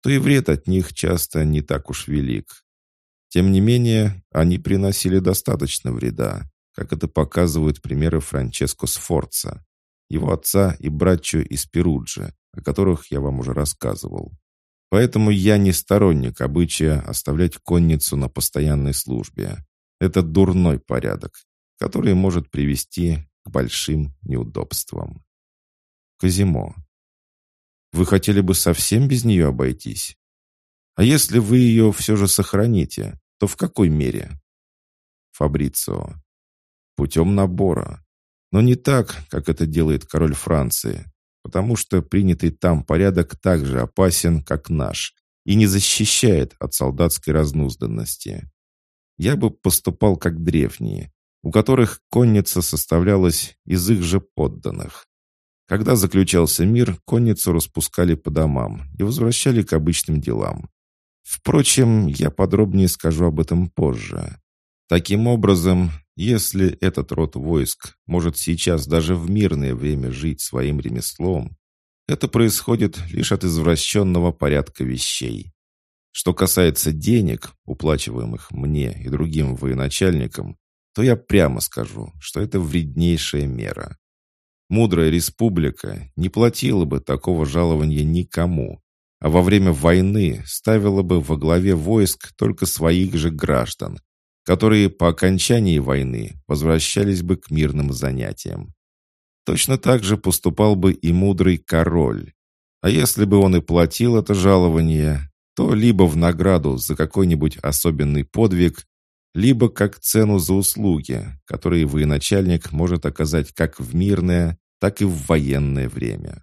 [SPEAKER 1] то и вред от них часто не так уж велик. Тем не менее, они приносили достаточно вреда, как это показывают примеры Франческо Сфорца, его отца и братчо из Перуджи, о которых я вам уже рассказывал. Поэтому я не сторонник обычая оставлять конницу на постоянной службе. Это дурной порядок, который может привести к большим неудобствам. Козимо. Вы хотели бы совсем без нее обойтись? А если вы ее все же сохраните, то в какой мере? Фабрицио. Путем набора. Но не так, как это делает король Франции, потому что принятый там порядок так же опасен, как наш, и не защищает от солдатской разнузданности. Я бы поступал как древние, у которых конница составлялась из их же подданных. Когда заключался мир, конницу распускали по домам и возвращали к обычным делам. Впрочем, я подробнее скажу об этом позже. Таким образом, если этот род войск может сейчас даже в мирное время жить своим ремеслом, это происходит лишь от извращенного порядка вещей. Что касается денег, уплачиваемых мне и другим военачальникам, то я прямо скажу, что это вреднейшая мера. Мудрая республика не платила бы такого жалования никому, а во время войны ставила бы во главе войск только своих же граждан, которые по окончании войны возвращались бы к мирным занятиям. Точно так же поступал бы и мудрый король. А если бы он и платил это жалование, то либо в награду за какой-нибудь особенный подвиг, либо как цену за услуги, которые военачальник может оказать как в мирное, так и в военное время.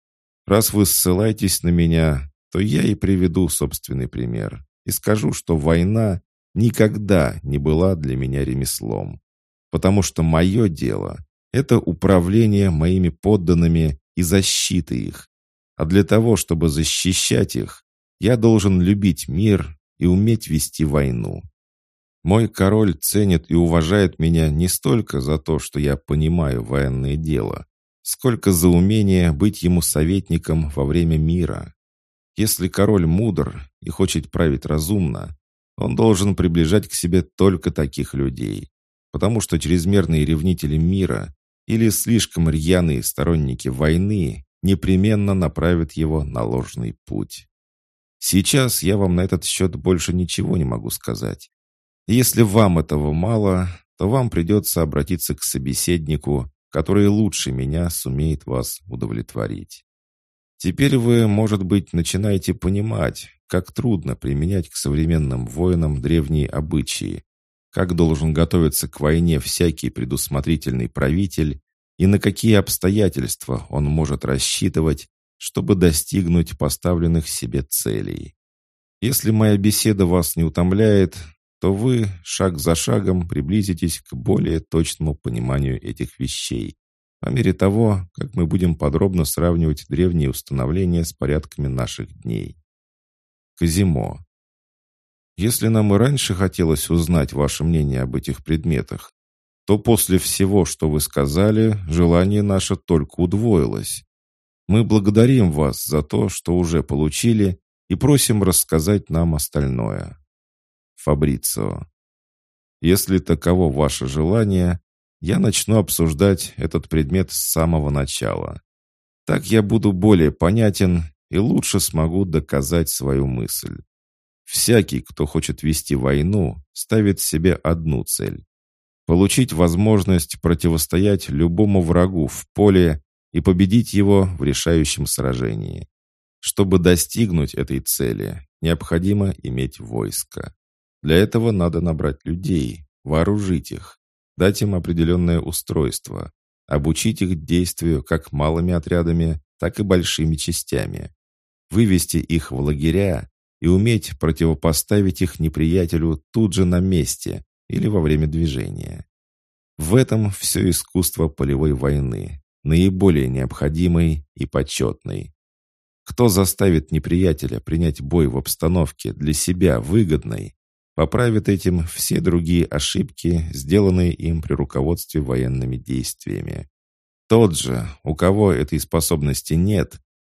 [SPEAKER 1] Раз вы ссылаетесь на меня, то я и приведу собственный пример и скажу, что война никогда не была для меня ремеслом, потому что мое дело — это управление моими подданными и защита их, а для того, чтобы защищать их, я должен любить мир и уметь вести войну. Мой король ценит и уважает меня не столько за то, что я понимаю военное дело, сколько за умение быть ему советником во время мира. Если король мудр и хочет править разумно, он должен приближать к себе только таких людей, потому что чрезмерные ревнители мира или слишком рьяные сторонники войны непременно направят его на ложный путь. Сейчас я вам на этот счет больше ничего не могу сказать. Если вам этого мало, то вам придется обратиться к собеседнику, который лучше меня сумеет вас удовлетворить. Теперь вы, может быть, начинаете понимать, как трудно применять к современным воинам древние обычаи, как должен готовиться к войне всякий предусмотрительный правитель и на какие обстоятельства он может рассчитывать, чтобы достигнуть поставленных себе целей. Если моя беседа вас не утомляет, то вы шаг за шагом приблизитесь к более точному пониманию этих вещей, по мере того, как мы будем подробно сравнивать древние установления с порядками наших дней. Козимо. Если нам и раньше хотелось узнать ваше мнение об этих предметах, то после всего, что вы сказали, желание наше только удвоилось. Мы благодарим вас за то, что уже получили, и просим рассказать нам остальное. Фабрицио. Если таково ваше желание, я начну обсуждать этот предмет с самого начала. Так я буду более понятен и лучше смогу доказать свою мысль. Всякий, кто хочет вести войну, ставит себе одну цель – получить возможность противостоять любому врагу в поле и победить его в решающем сражении. Чтобы достигнуть этой цели, необходимо иметь войско. Для этого надо набрать людей, вооружить их, дать им определенное устройство, обучить их действию как малыми отрядами, так и большими частями, вывести их в лагеря и уметь противопоставить их неприятелю тут же на месте или во время движения. В этом все искусство полевой войны, наиболее необходимой и почетной. Кто заставит неприятеля принять бой в обстановке для себя выгодной, поправит этим все другие ошибки, сделанные им при руководстве военными действиями. Тот же, у кого этой способности нет,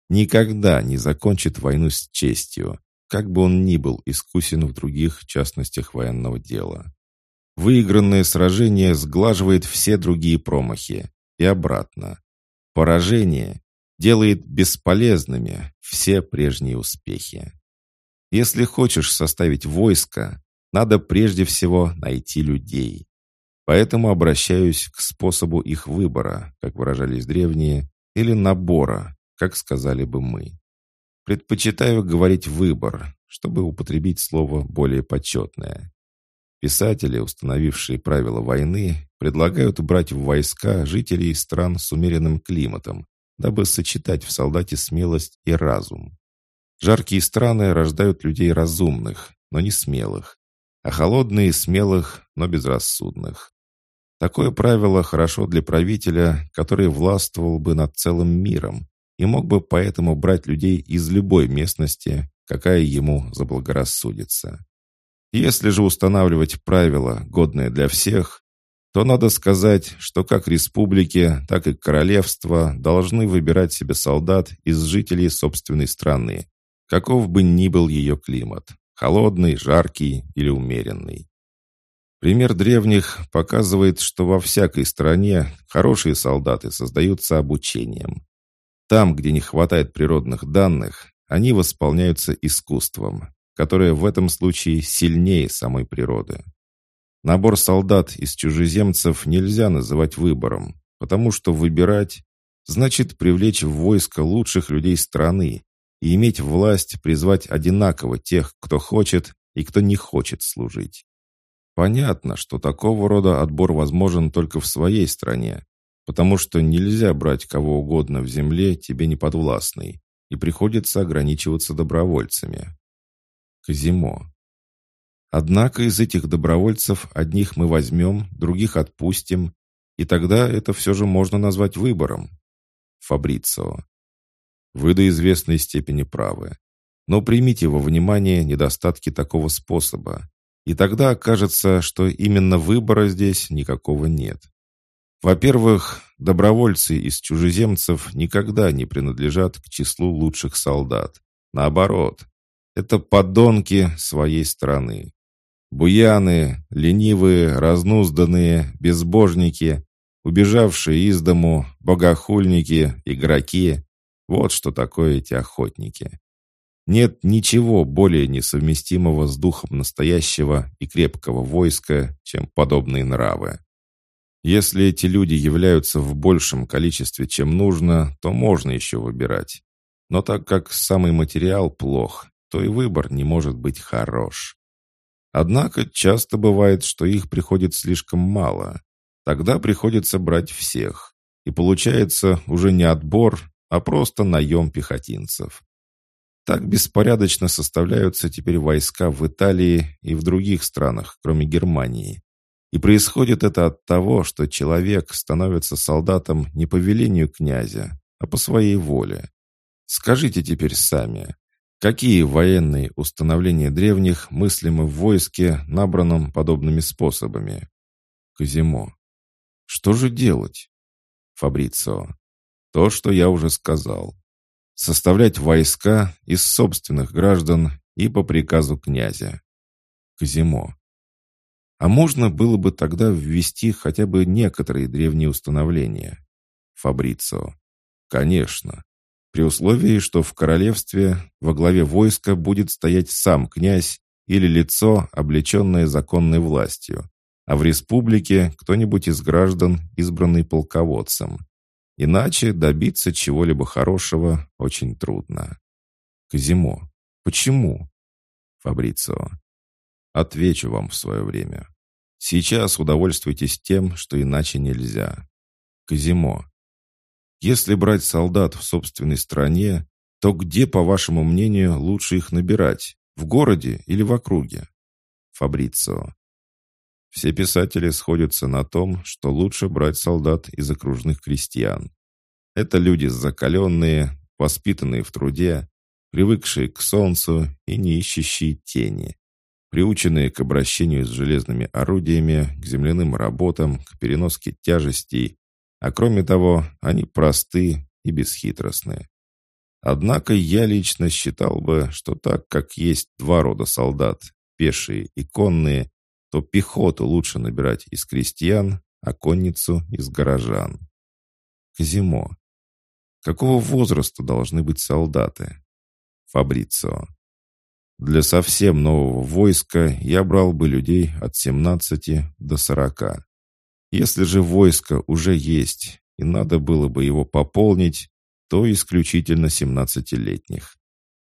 [SPEAKER 1] никогда не закончит войну с честью, как бы он ни был искусен в других частностях военного дела. Выигранное сражение сглаживает все другие промахи, и обратно. Поражение делает бесполезными все прежние успехи. Если хочешь составить войско, надо прежде всего найти людей. Поэтому обращаюсь к способу их выбора, как выражались древние, или набора, как сказали бы мы. Предпочитаю говорить «выбор», чтобы употребить слово более почетное. Писатели, установившие правила войны, предлагают брать в войска жителей стран с умеренным климатом, дабы сочетать в солдате смелость и разум. Жаркие страны рождают людей разумных, но не смелых, а холодные — смелых, но безрассудных. Такое правило хорошо для правителя, который властвовал бы над целым миром и мог бы поэтому брать людей из любой местности, какая ему заблагорассудится. Если же устанавливать правила, годные для всех, то надо сказать, что как республики, так и королевства должны выбирать себе солдат из жителей собственной страны, каков бы ни был ее климат – холодный, жаркий или умеренный. Пример древних показывает, что во всякой стране хорошие солдаты создаются обучением. Там, где не хватает природных данных, они восполняются искусством, которое в этом случае сильнее самой природы. Набор солдат из чужеземцев нельзя называть выбором, потому что выбирать значит привлечь в войско лучших людей страны и иметь власть призвать одинаково тех, кто хочет и кто не хочет служить. Понятно, что такого рода отбор возможен только в своей стране, потому что нельзя брать кого угодно в земле тебе неподвластной, и приходится ограничиваться добровольцами. Казимо. Однако из этих добровольцев одних мы возьмем, других отпустим, и тогда это все же можно назвать выбором. Фабрицио. Вы до известной степени правы. Но примите во внимание недостатки такого способа, и тогда окажется, что именно выбора здесь никакого нет. Во-первых, добровольцы из чужеземцев никогда не принадлежат к числу лучших солдат. Наоборот, это подонки своей страны. Буяны, ленивые, разнузданные, безбожники, убежавшие из дому, богохульники, игроки – вот что такое эти охотники. Нет ничего более несовместимого с духом настоящего и крепкого войска, чем подобные нравы. Если эти люди являются в большем количестве, чем нужно, то можно еще выбирать. Но так как самый материал плох, то и выбор не может быть хорош. Однако часто бывает, что их приходит слишком мало. Тогда приходится брать всех. И получается уже не отбор, а просто наем пехотинцев. Так беспорядочно составляются теперь войска в Италии и в других странах, кроме Германии. И происходит это от того, что человек становится солдатом не по велению князя, а по своей воле. Скажите теперь сами, какие военные установления древних мыслимы в войске, набранном подобными способами? Казимо. Что же делать? Фабрицио. То, что я уже сказал. Составлять войска из собственных граждан и по приказу князя. Казимо. А можно было бы тогда ввести хотя бы некоторые древние установления? Фабрицио. Конечно. При условии, что в королевстве во главе войска будет стоять сам князь или лицо, облеченное законной властью, а в республике кто-нибудь из граждан, избранный полководцем. Иначе добиться чего-либо хорошего очень трудно. Казимо. Почему? Фабрицио. Отвечу вам в свое время. Сейчас удовольствуйтесь тем, что иначе нельзя. Казимо. Если брать солдат в собственной стране, то где, по вашему мнению, лучше их набирать? В городе или в округе? Фабрицио. Все писатели сходятся на том, что лучше брать солдат из окружных крестьян. Это люди закаленные, воспитанные в труде, привыкшие к солнцу и не ищущие тени, приученные к обращению с железными орудиями, к земляным работам, к переноске тяжестей, а кроме того, они просты и бесхитростны. Однако я лично считал бы, что так как есть два рода солдат, пешие и конные, то пехоту лучше набирать из крестьян, а конницу из горожан. Казимо. Какого возраста должны быть солдаты? Фабрицио. Для совсем нового войска я брал бы людей от 17 до 40. Если же войско уже есть, и надо было бы его пополнить, то исключительно 17-летних.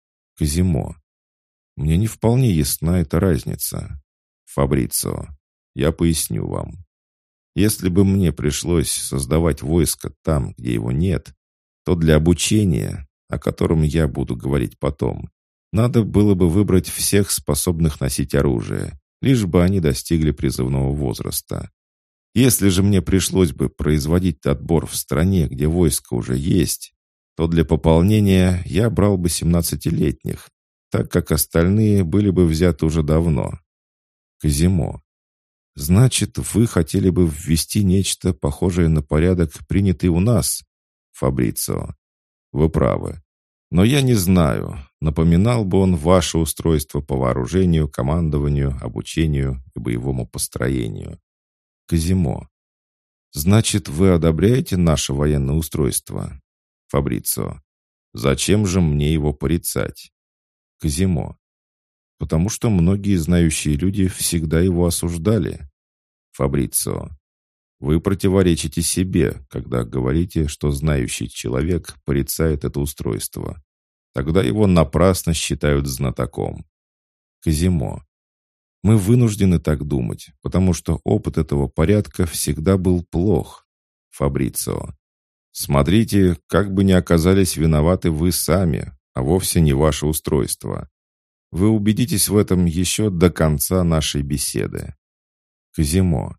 [SPEAKER 1] Казимо. Мне не вполне ясна эта разница. Фабрицио. Я поясню вам. Если бы мне пришлось создавать войско там, где его нет, то для обучения, о котором я буду говорить потом, надо было бы выбрать всех способных носить оружие, лишь бы они достигли призывного возраста. Если же мне пришлось бы производить отбор в стране, где войско уже есть, то для пополнения я брал бы 17-летних, так как остальные были бы взяты уже давно. Казимо. Значит, вы хотели бы ввести нечто похожее на порядок, принятый у нас? Фабрицио. Вы правы. Но я не знаю, напоминал бы он ваше устройство по вооружению, командованию, обучению и боевому построению. Казимо. Значит, вы одобряете наше военное устройство? Фабрицио. Зачем же мне его порицать? Казимо. Потому что многие знающие люди всегда его осуждали. Фабрицио. Вы противоречите себе, когда говорите, что знающий человек порицает это устройство. Тогда его напрасно считают знатоком. Казимо. Мы вынуждены так думать, потому что опыт этого порядка всегда был плох. Фабрицио. Смотрите, как бы не оказались виноваты вы сами, а вовсе не ваше устройство. Вы убедитесь в этом еще до конца нашей беседы. Казимо.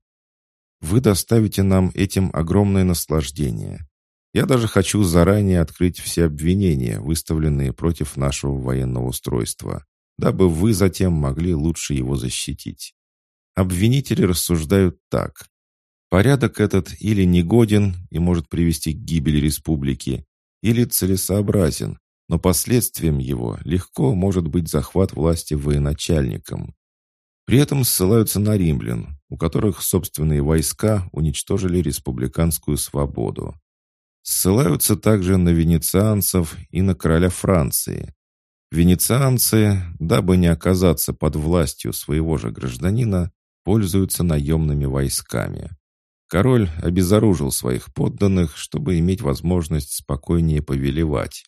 [SPEAKER 1] Вы доставите нам этим огромное наслаждение. Я даже хочу заранее открыть все обвинения, выставленные против нашего военного устройства, дабы вы затем могли лучше его защитить. Обвинители рассуждают так. Порядок этот или негоден и может привести к гибели республики, или целесообразен, но последствием его легко может быть захват власти военачальником. При этом ссылаются на римлян, у которых собственные войска уничтожили республиканскую свободу. Ссылаются также на венецианцев и на короля Франции. Венецианцы, дабы не оказаться под властью своего же гражданина, пользуются наемными войсками. Король обезоружил своих подданных, чтобы иметь возможность спокойнее повелевать.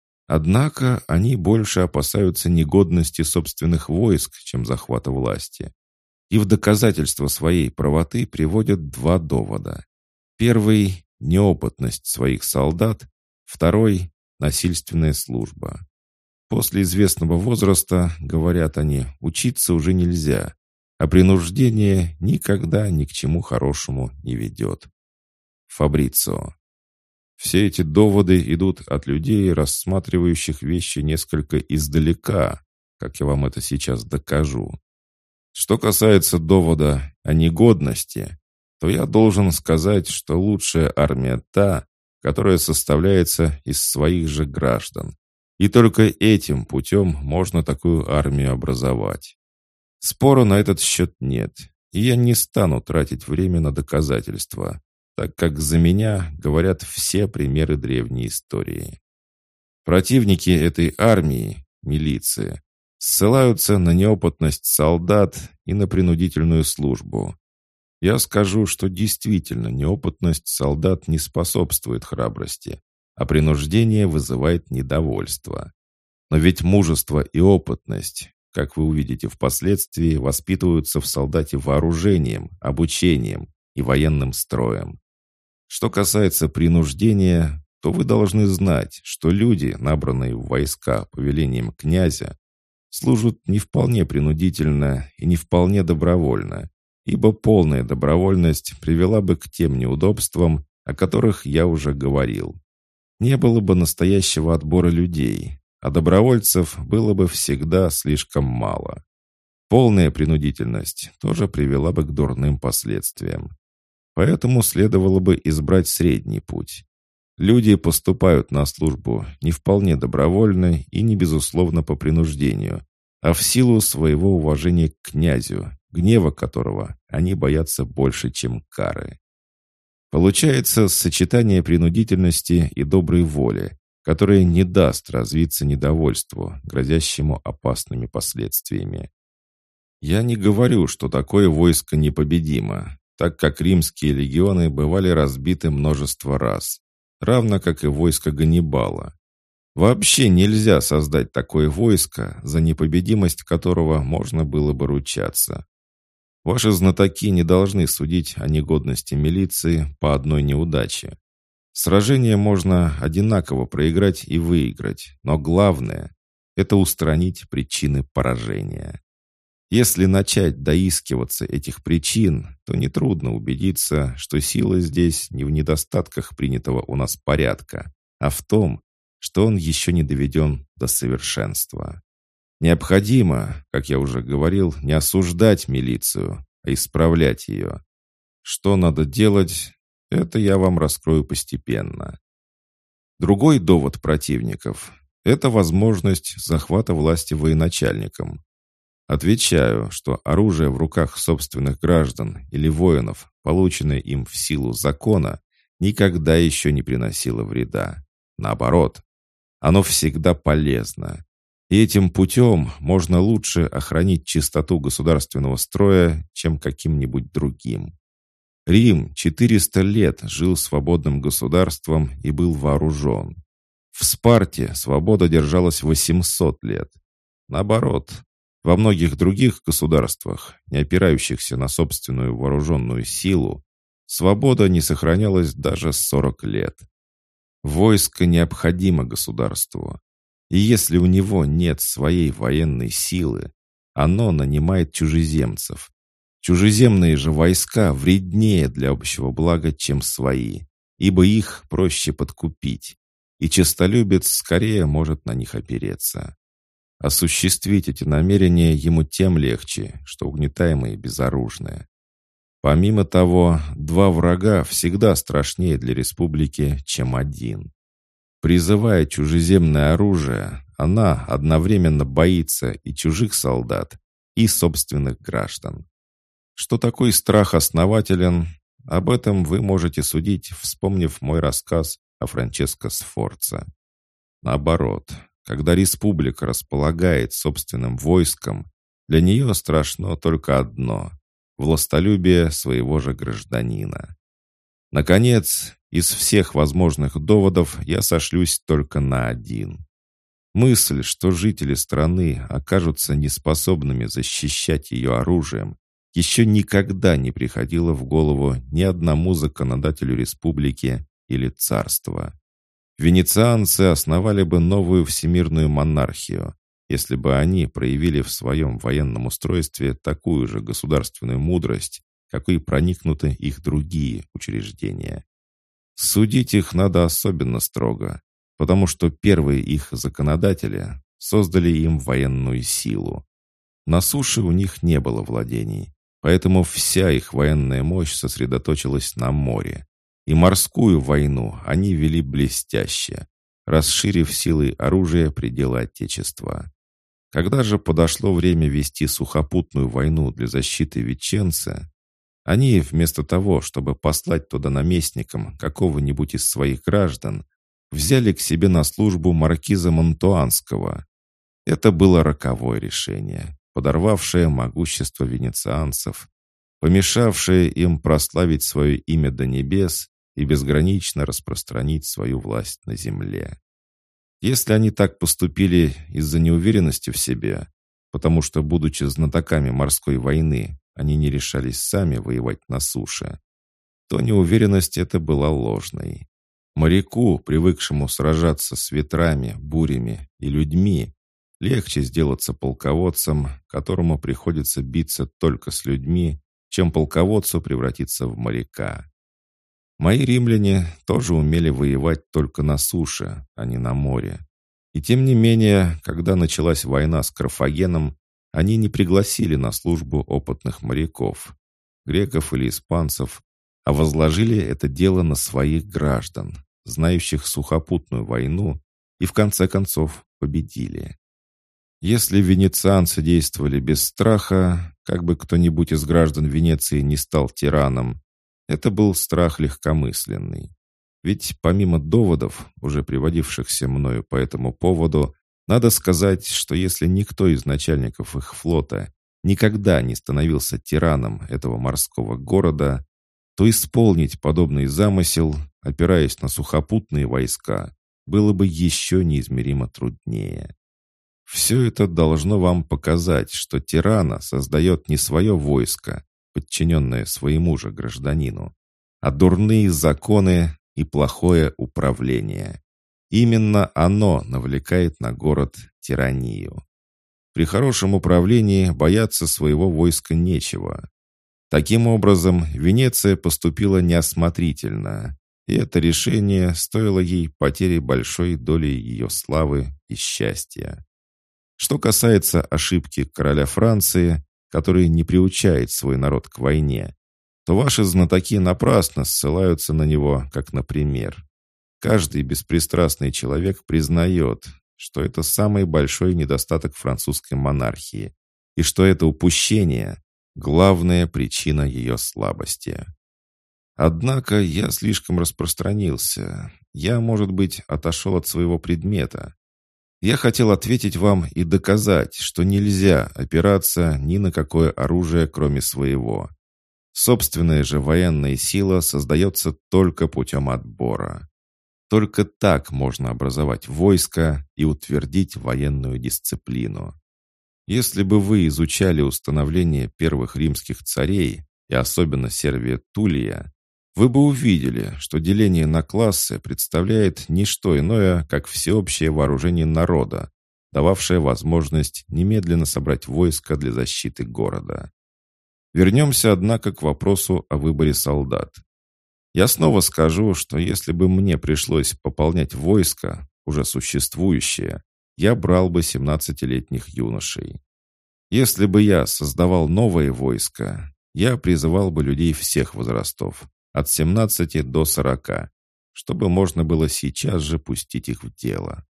[SPEAKER 1] Однако они больше опасаются негодности собственных войск, чем захвата власти. И в доказательство своей правоты приводят два довода. Первый – неопытность своих солдат, второй – насильственная служба. После известного возраста, говорят они, учиться уже нельзя, а принуждение никогда ни к чему хорошему не ведет. Фабрицио. Все эти доводы идут от людей, рассматривающих вещи несколько издалека, как я вам это сейчас докажу. Что касается довода о негодности, то я должен сказать, что лучшая армия та, которая составляется из своих же граждан. И только этим путем можно такую армию образовать. Спора на этот счет нет, и я не стану тратить время на доказательства, так как за меня говорят все примеры древней истории. Противники этой армии, милиции, ссылаются на неопытность солдат и на принудительную службу. Я скажу, что действительно неопытность солдат не способствует храбрости, а принуждение вызывает недовольство. Но ведь мужество и опытность, как вы увидите впоследствии, воспитываются в солдате вооружением, обучением и военным строем. Что касается принуждения, то вы должны знать, что люди, набранные в войска повелением князя, служат не вполне принудительно и не вполне добровольно, ибо полная добровольность привела бы к тем неудобствам, о которых я уже говорил. Не было бы настоящего отбора людей, а добровольцев было бы всегда слишком мало. Полная принудительность тоже привела бы к дурным последствиям. Поэтому следовало бы избрать средний путь. Люди поступают на службу не вполне добровольно и не безусловно по принуждению, а в силу своего уважения к князю, гнева которого они боятся больше, чем кары. Получается сочетание принудительности и доброй воли, которое не даст развиться недовольству, грозящему опасными последствиями. Я не говорю, что такое войско непобедимо, так как римские легионы бывали разбиты множество раз, равно как и войско Ганнибала. Вообще нельзя создать такое войско, за непобедимость которого можно было бы ручаться. Ваши знатоки не должны судить о негодности милиции по одной неудаче. Сражение можно одинаково проиграть и выиграть, но главное – это устранить причины поражения. Если начать доискиваться этих причин, то нетрудно убедиться, что сила здесь не в недостатках принятого у нас порядка, а в том, что он еще не доведен до совершенства. Необходимо, как я уже говорил, не осуждать милицию, а исправлять ее. Что надо делать, это я вам раскрою постепенно. Другой довод противников – это возможность захвата власти военачальником. Отвечаю, что оружие в руках собственных граждан или воинов, полученное им в силу закона, никогда еще не приносило вреда. Наоборот, оно всегда полезно. И этим путем можно лучше охранить чистоту государственного строя, чем каким-нибудь другим. Рим 400 лет жил свободным государством и был вооружен. В Спарте свобода держалась 800 лет. Наоборот, во многих других государствах, не опирающихся на собственную вооруженную силу, свобода не сохранялась даже 40 лет. Войско необходимо государству. И если у него нет своей военной силы, оно нанимает чужеземцев. Чужеземные же войска вреднее для общего блага, чем свои, ибо их проще подкупить, и честолюбец скорее может на них опереться. Осуществить эти намерения ему тем легче, что угнетаемые безоружные. Помимо того, два врага всегда страшнее для республики, чем один. Призывая чужеземное оружие, она одновременно боится и чужих солдат, и собственных граждан. Что такой страх основателен, об этом вы можете судить, вспомнив мой рассказ о Франческо Сфорца. Наоборот, когда республика располагает собственным войском, для нее страшно только одно – властолюбие своего же гражданина. Наконец, из всех возможных доводов я сошлюсь только на один. Мысль, что жители страны окажутся неспособными защищать ее оружием, еще никогда не приходила в голову ни одному законодателю республики или царства. Венецианцы основали бы новую всемирную монархию, если бы они проявили в своем военном устройстве такую же государственную мудрость, какой проникнуты их другие учреждения. Судить их надо особенно строго, потому что первые их законодатели создали им военную силу. На суше у них не было владений, поэтому вся их военная мощь сосредоточилась на море. И морскую войну они вели блестяще, расширив силой оружия пределы Отечества. Когда же подошло время вести сухопутную войну для защиты Веченца, они, вместо того, чтобы послать туда наместником какого-нибудь из своих граждан, взяли к себе на службу маркиза Монтуанского. Это было роковое решение, подорвавшее могущество венецианцев, помешавшее им прославить свое имя до небес и безгранично распространить свою власть на земле. Если они так поступили из-за неуверенности в себе, потому что, будучи знатоками морской войны, они не решались сами воевать на суше, то неуверенность эта была ложной. Моряку, привыкшему сражаться с ветрами, бурями и людьми, легче сделаться полководцем, которому приходится биться только с людьми, чем полководцу превратиться в моряка. Мои римляне тоже умели воевать только на суше, а не на море. И тем не менее, когда началась война с Карфагеном, они не пригласили на службу опытных моряков, греков или испанцев, а возложили это дело на своих граждан, знающих сухопутную войну, и в конце концов победили. Если венецианцы действовали без страха, как бы кто-нибудь из граждан Венеции не стал тираном, это был страх легкомысленный. Ведь помимо доводов, уже приводившихся мною по этому поводу, надо сказать, что если никто из начальников их флота никогда не становился тираном этого морского города, то исполнить подобный замысел, опираясь на сухопутные войска, было бы еще неизмеримо труднее. Все это должно вам показать, что тирана создает не свое войско, подчиненное своему же гражданину, а дурные законы и плохое управление. Именно оно навлекает на город тиранию. При хорошем управлении бояться своего войска нечего. Таким образом, Венеция поступила неосмотрительно, и это решение стоило ей потери большой доли ее славы и счастья. Что касается ошибки короля Франции, который не приучает свой народ к войне, то ваши знатоки напрасно ссылаются на него, как на пример. Каждый беспристрастный человек признает, что это самый большой недостаток французской монархии, и что это упущение – главная причина ее слабости. Однако я слишком распространился. Я, может быть, отошел от своего предмета. Я хотел ответить вам и доказать, что нельзя опираться ни на какое оружие, кроме своего. Собственная же военная сила создается только путем отбора. Только так можно образовать войско и утвердить военную дисциплину. Если бы вы изучали установление первых римских царей, и особенно Сервия Тулия, вы бы увидели, что деление на классы представляет не что иное, как всеобщее вооружение народа, дававшее возможность немедленно собрать войско для защиты города. Вернемся, однако, к вопросу о выборе солдат. Я снова скажу, что если бы мне пришлось пополнять войско, уже существующее, я брал бы 17-летних юношей. Если бы я создавал новое войско, я призывал бы людей всех возрастов, от 17 до 40, чтобы можно было сейчас же пустить их в дело.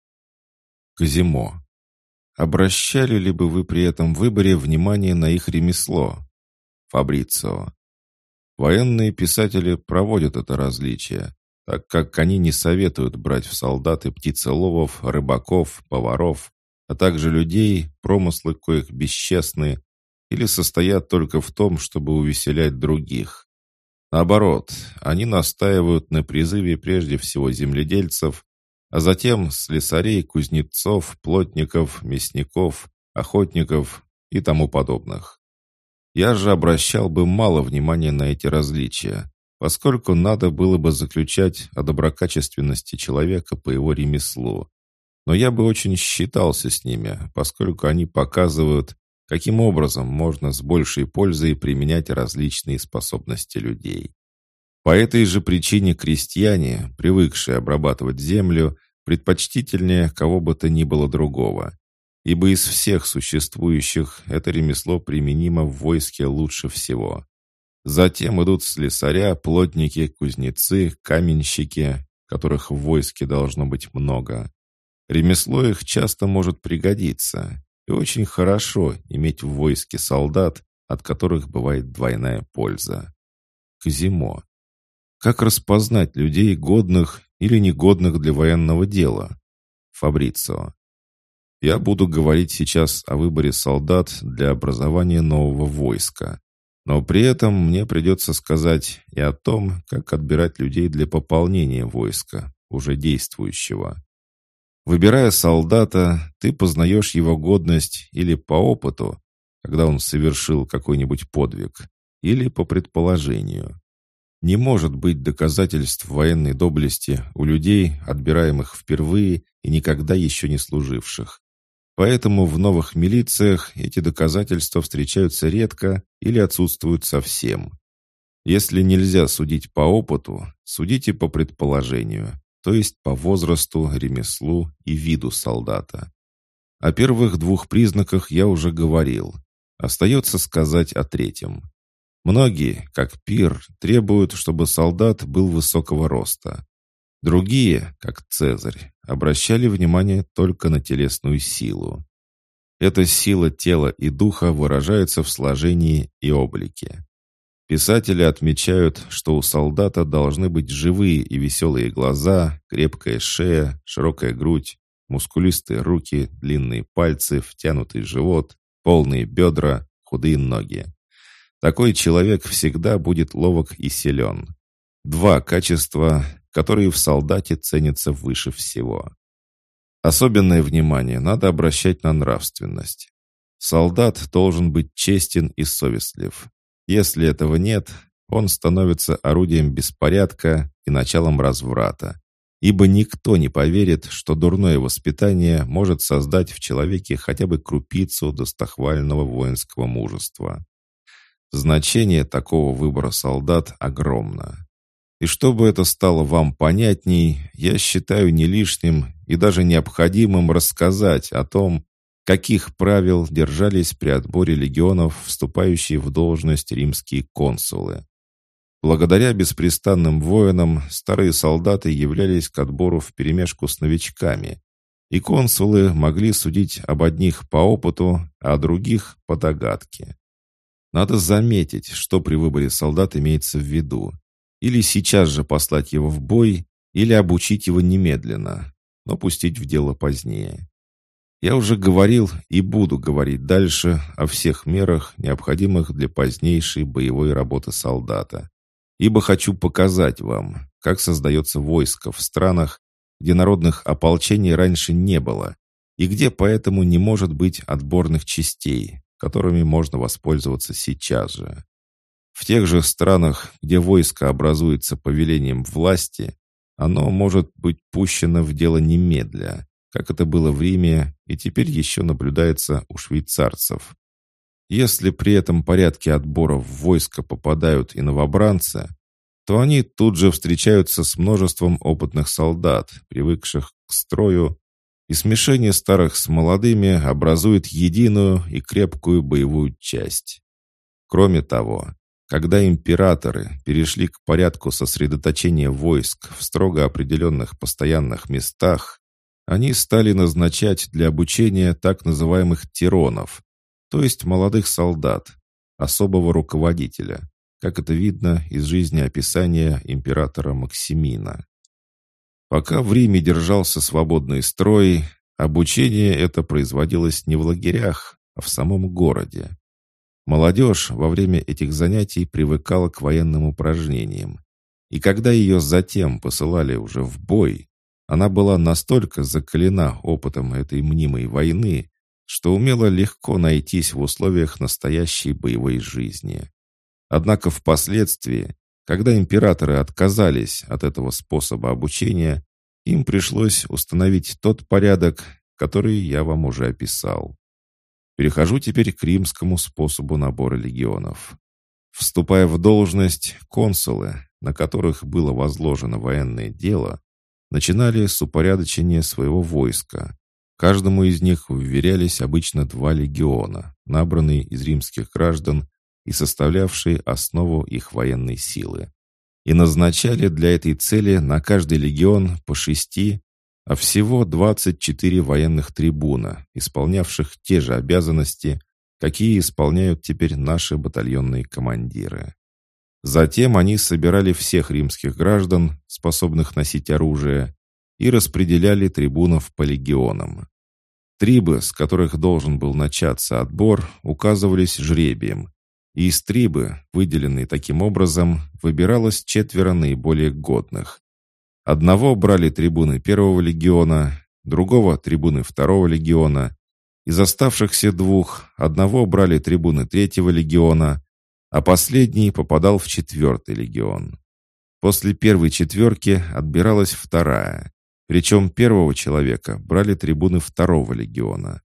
[SPEAKER 1] Казимо. Обращали ли бы вы при этом выборе внимание на их ремесло? Фабрицио. Военные писатели проводят это различие, так как они не советуют брать в солдаты птицеловов, рыбаков, поваров, а также людей, промыслы коих бесчестны или состоят только в том, чтобы увеселять других. Наоборот, они настаивают на призыве прежде всего земледельцев, а затем слесарей, кузнецов, плотников, мясников, охотников и тому подобных. Я же обращал бы мало внимания на эти различия, поскольку надо было бы заключать о доброкачественности человека по его ремеслу. Но я бы очень считался с ними, поскольку они показывают, каким образом можно с большей пользой применять различные способности людей. По этой же причине крестьяне, привыкшие обрабатывать землю, предпочтительнее кого бы то ни было другого, ибо из всех существующих это ремесло применимо в войске лучше всего. Затем идут слесаря, плотники, кузнецы, каменщики, которых в войске должно быть много. Ремесло их часто может пригодиться, и очень хорошо иметь в войске солдат, от которых бывает двойная польза. Казимо. Как распознать людей, годных или негодных для военного дела? Фабрицио. Я буду говорить сейчас о выборе солдат для образования нового войска, но при этом мне придется сказать и о том, как отбирать людей для пополнения войска, уже действующего. Выбирая солдата, ты познаешь его годность или по опыту, когда он совершил какой-нибудь подвиг, или по предположению. Не может быть доказательств военной доблести у людей, отбираемых впервые и никогда еще не служивших. Поэтому в новых милициях эти доказательства встречаются редко или отсутствуют совсем. Если нельзя судить по опыту, судите по предположению, то есть по возрасту, ремеслу и виду солдата. О первых двух признаках я уже говорил. Остается сказать о третьем. Многие, как Пир, требуют, чтобы солдат был высокого роста. Другие, как Цезарь, обращали внимание только на телесную силу. Эта сила тела и духа выражается в сложении и облике. Писатели отмечают, что у солдата должны быть живые и веселые глаза, крепкая шея, широкая грудь, мускулистые руки, длинные пальцы, втянутый живот, полные бедра, худые ноги. Такой человек всегда будет ловок и силен. Два качества, которые в солдате ценятся выше всего. Особенное внимание надо обращать на нравственность. Солдат должен быть честен и совестлив. Если этого нет, он становится орудием беспорядка и началом разврата, ибо никто не поверит, что дурное воспитание может создать в человеке хотя бы крупицу достохвального воинского мужества. Значение такого выбора солдат огромно. И чтобы это стало вам понятней, я считаю не лишним и даже необходимым рассказать о том, каких правил держались при отборе легионов, вступающие в должность римские консулы. Благодаря беспрестанным воинам старые солдаты являлись к отбору вперемешку с новичками, и консулы могли судить об одних по опыту, а о других по догадке. Надо заметить, что при выборе солдат имеется в виду. Или сейчас же послать его в бой, или обучить его немедленно, но пустить в дело позднее. Я уже говорил и буду говорить дальше о всех мерах, необходимых для позднейшей боевой работы солдата, ибо хочу показать вам, как создается войско в странах, где народных ополчений раньше не было, и где поэтому не может быть отборных частей, которыми можно воспользоваться сейчас же. В тех же странах, где войско образуется по велениям власти, оно может быть пущено в дело немедля, как это было в Риме и теперь еще наблюдается у швейцарцев. Если при этом порядке отбора в войско попадают и новобранцы, то они тут же встречаются с множеством опытных солдат, привыкших к строю, и смешение старых с молодыми образует единую и крепкую боевую часть. Кроме того, когда императоры перешли к порядку сосредоточения войск в строго определенных постоянных местах, они стали назначать для обучения так называемых тиронов, то есть молодых солдат, особого руководителя, как это видно из жизнеописания императора Максимина. Пока в Риме держался свободный строй, обучение это производилось не в лагерях, а в самом городе. Молодежь во время этих занятий привыкала к военным упражнениям, и когда ее затем посылали уже в бой, она была настолько закалена опытом этой мнимой войны, что умела легко найтись в условиях настоящей боевой жизни. Однако впоследствии, когда императоры отказались от этого способа обучения, им пришлось установить тот порядок, который я вам уже описал. Перехожу теперь к римскому способу набора легионов. Вступая в должность, консулы, на которых было возложено военное дело, начинали с упорядочения своего войска. Каждому из них вверялись обычно 2 легиона, набранные из римских граждан и составлявшие основу их военной силы. И назначали для этой цели на каждый легион по 6, а всего 24 военных трибуна, исполнявших те же обязанности, какие исполняют теперь наши батальонные командиры. Затем они собирали всех римских граждан, способных носить оружие, и распределяли трибунов по легионам. Трибы, с которых должен был начаться отбор, указывались жребием, и из трибы, выделенной таким образом, выбиралось 4 наиболее годных. Одного брали трибуны 1-го легиона, другого трибуны 2-го легиона, из оставшихся 2 одного брали трибуны 3-го легиона, а последний попадал в 4-й легион. После первой 4 отбиралась 2-я, причем 1-го человека брали трибуны 2-го легиона,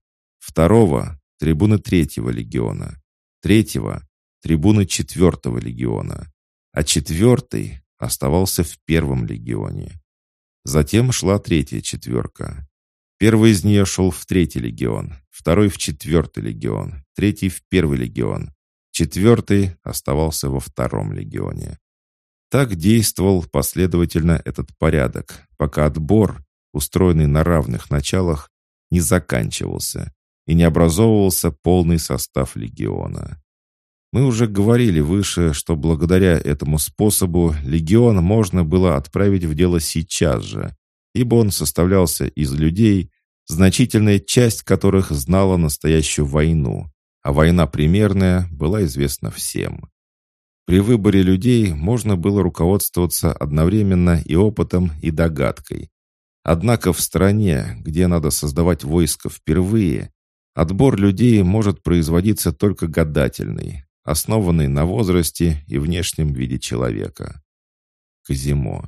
[SPEAKER 1] 2-го — трибуны 3-го легиона, 3-го — трибуны 4-го легиона, а 4-й оставался в 1-м легионе. Затем шла 3-я 4. Первый из нее шел в 3-й легион, 2-й в 4-й легион, 3-й в 1-й легион, 4-й оставался во 2-м легионе. Так действовал последовательно этот порядок, пока отбор, устроенный на равных началах, не заканчивался и не образовывался полный состав легиона. Мы уже говорили выше, что благодаря этому способу легион можно было отправить в дело сейчас же, ибо он составлялся из людей, значительная часть которых знала настоящую войну, а война примерная была известна всем. При выборе людей можно было руководствоваться одновременно и опытом, и догадкой. Однако в стране, где надо создавать войско впервые, отбор людей может производиться только гадательный, основанный на возрасте и внешнем виде человека. Казимо.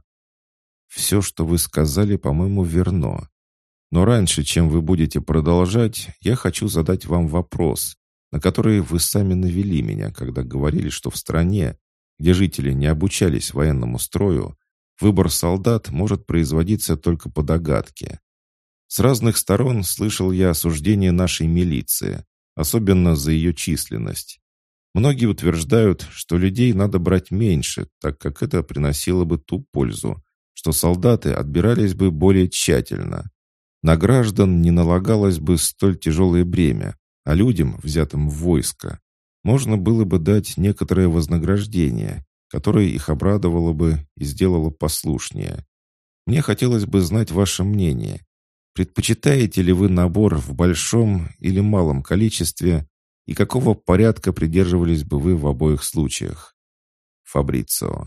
[SPEAKER 1] Все, что вы сказали, по-моему, верно. Но раньше, чем вы будете продолжать, я хочу задать вам вопрос, на который вы сами навели меня, когда говорили, что в стране, где жители не обучались военному строю, выбор солдат может производиться только по догадке. С разных сторон слышал я осуждение нашей милиции, особенно за ее численность. Многие утверждают, что людей надо брать меньше, так как это приносило бы ту пользу, что солдаты отбирались бы более тщательно. На граждан не налагалось бы столь тяжелое бремя, а людям, взятым в войско, можно было бы дать некоторое вознаграждение, которое их обрадовало бы и сделало послушнее. Мне хотелось бы знать ваше мнение. Предпочитаете ли вы набор в большом или малом количестве, и какого порядка придерживались бы вы в обоих случаях? Фабрицио.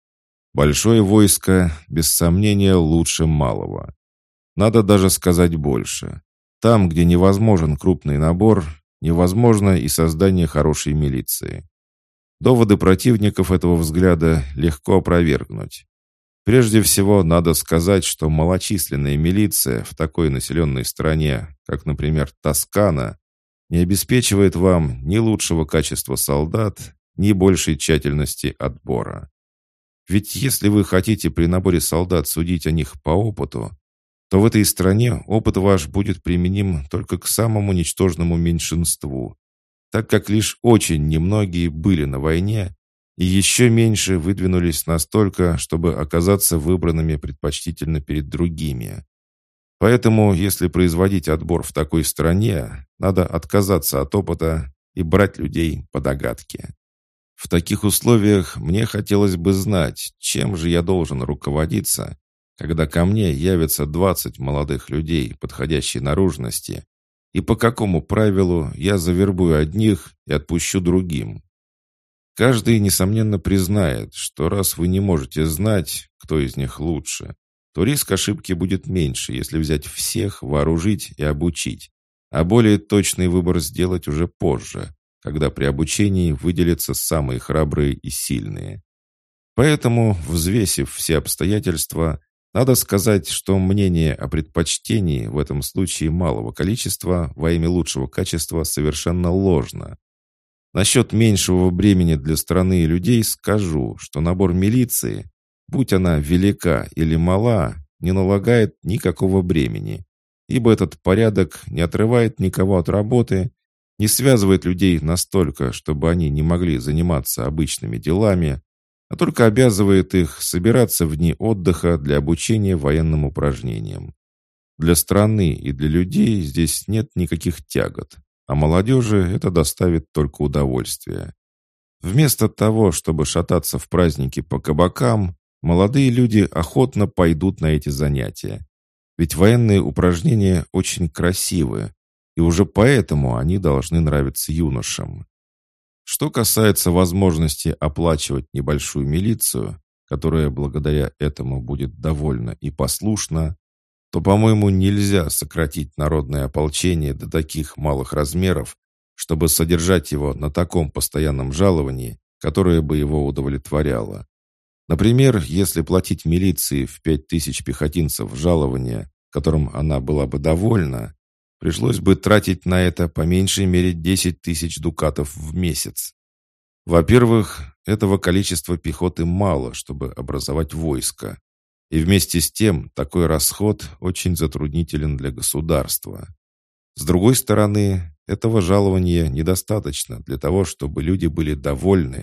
[SPEAKER 1] Большое войско, без сомнения, лучше малого. Надо даже сказать больше. Там, где невозможен крупный набор, невозможно и создание хорошей милиции. Доводы противников этого взгляда легко опровергнуть. Прежде всего, надо сказать, что малочисленная милиция в такой населенной стране, как, например, Тоскана, не обеспечивает вам ни лучшего качества солдат, ни большей тщательности отбора. Ведь если вы хотите при наборе солдат судить о них по опыту, то в этой стране опыт ваш будет применим только к самому ничтожному меньшинству, так как лишь очень немногие были на войне и еще меньше выдвинулись настолько, чтобы оказаться выбранными предпочтительно перед другими. Поэтому, если производить отбор в такой стране, надо отказаться от опыта и брать людей по догадке. В таких условиях мне хотелось бы знать, чем же я должен руководиться, когда ко мне явятся 20 молодых людей подходящей наружности, и по какому правилу я завербую одних и отпущу другим. Каждый, несомненно, признает, что раз вы не можете знать, кто из них лучше, то риск ошибки будет меньше, если взять всех, вооружить и обучить, а более точный выбор сделать уже позже, когда при обучении выделятся самые храбрые и сильные. Поэтому, взвесив все обстоятельства, надо сказать, что мнение о предпочтении в этом случае малого количества во имя лучшего качества совершенно ложно. Насчет меньшего бремени для страны и людей скажу, что набор милиции, будь она велика или мала, не налагает никакого бремени, ибо этот порядок не отрывает никого от работы, не связывает людей настолько, чтобы они не могли заниматься обычными делами, а только обязывает их собираться в дни отдыха для обучения военным упражнениям. Для страны и для людей здесь нет никаких тягот, а молодежи это доставит только удовольствие. Вместо того, чтобы шататься в праздники по кабакам, молодые люди охотно пойдут на эти занятия. Ведь военные упражнения очень красивы, и уже поэтому они должны нравиться юношам. Что касается возможности оплачивать небольшую милицию, которая благодаря этому будет довольна и послушна, то, по-моему, нельзя сократить народное ополчение до таких малых размеров, чтобы содержать его на таком постоянном жаловании, которое бы его удовлетворяло. Например, если платить милиции в 5000 пехотинцев жалование, которым она была бы довольна, пришлось бы тратить на это по меньшей мере 10 000 дукатов в месяц. Во-первых, этого количества пехоты мало, чтобы образовать войско. И вместе с тем такой расход очень затруднителен для государства. С другой стороны, этого жалования недостаточно для того, чтобы люди были довольны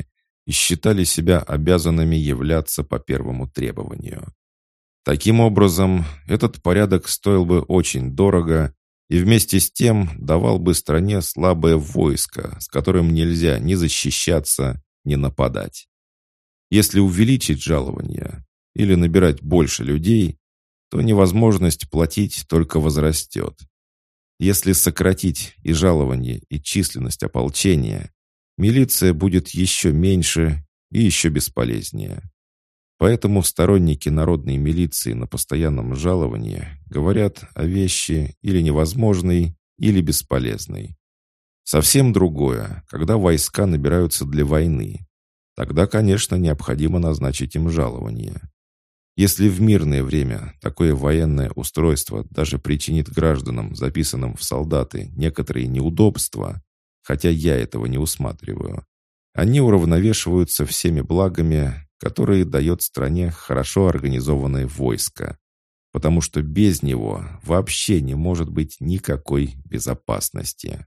[SPEAKER 1] и считали себя обязанными являться по первому требованию. Таким образом, этот порядок стоил бы очень дорого и вместе с тем давал бы стране слабое войско, с которым нельзя ни защищаться, ни нападать. Если увеличить жалования или набирать больше людей, то невозможность платить только возрастет. Если сократить и жалование, и численность ополчения, милиция будет еще меньше и еще бесполезнее. Поэтому сторонники народной милиции на постоянном жаловании говорят о вещи или невозможной, или бесполезной. Совсем другое, когда войска набираются для войны. Тогда, конечно, необходимо назначить им жалование. Если в мирное время такое военное устройство даже причинит гражданам, записанным в солдаты, некоторые неудобства, хотя я этого не усматриваю, они уравновешиваются всеми благами, которые дает стране хорошо организованное войско, потому что без него вообще не может быть никакой безопасности.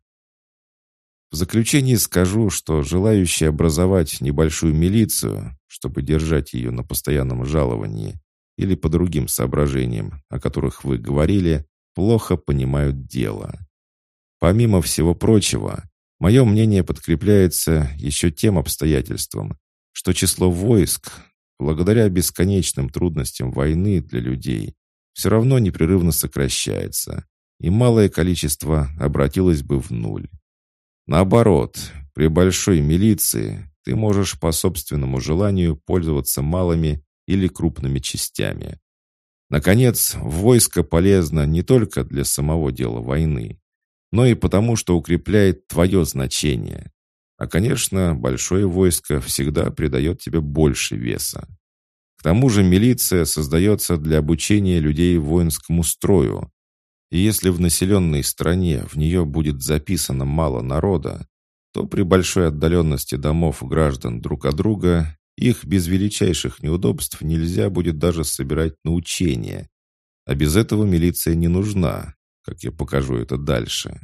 [SPEAKER 1] В заключение скажу, что желающие образовать небольшую милицию, чтобы держать ее на постоянном жаловании или по другим соображениям, о которых вы говорили, плохо понимают дело. Помимо всего прочего, мое мнение подкрепляется еще тем обстоятельством, что число войск, благодаря бесконечным трудностям войны для людей, все равно непрерывно сокращается, и малое количество обратилось бы в нуль. Наоборот, при большой милиции ты можешь по собственному желанию пользоваться малыми или крупными частями. Наконец, войско полезно не только для самого дела войны, но и потому, что укрепляет твое значение. А, конечно, большое войско всегда придает тебе больше веса. К тому же милиция создается для обучения людей воинскому строю. И если в населенной стране в нее будет записано мало народа, то при большой отдаленности домов граждан друг от друга их без величайших неудобств нельзя будет даже собирать на учения. А без этого милиция не нужна, как я покажу это дальше.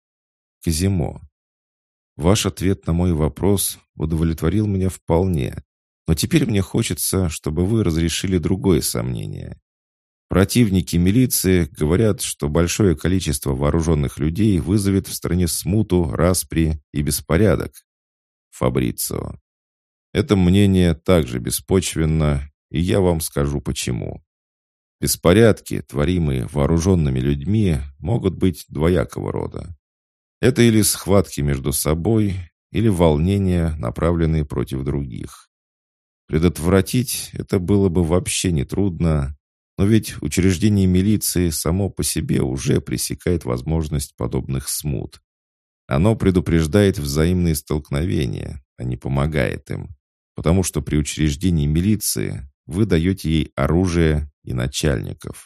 [SPEAKER 1] Казимо. Ваш ответ на мой вопрос удовлетворил меня вполне, но теперь мне хочется, чтобы вы разрешили другое сомнение. Противники милиции говорят, что большое количество вооруженных людей вызовет в стране смуту, распри и беспорядок. Фабрицио. Это мнение также беспочвенно, и я вам скажу почему. Беспорядки, творимые вооруженными людьми, могут быть двоякого рода. Это или схватки между собой, или волнения, направленные против других. Предотвратить это было бы вообще нетрудно, но ведь учреждение милиции само по себе уже пресекает возможность подобных смут. Оно предупреждает взаимные столкновения, а не помогает им, потому что при учреждении милиции вы даете ей оружие и начальников.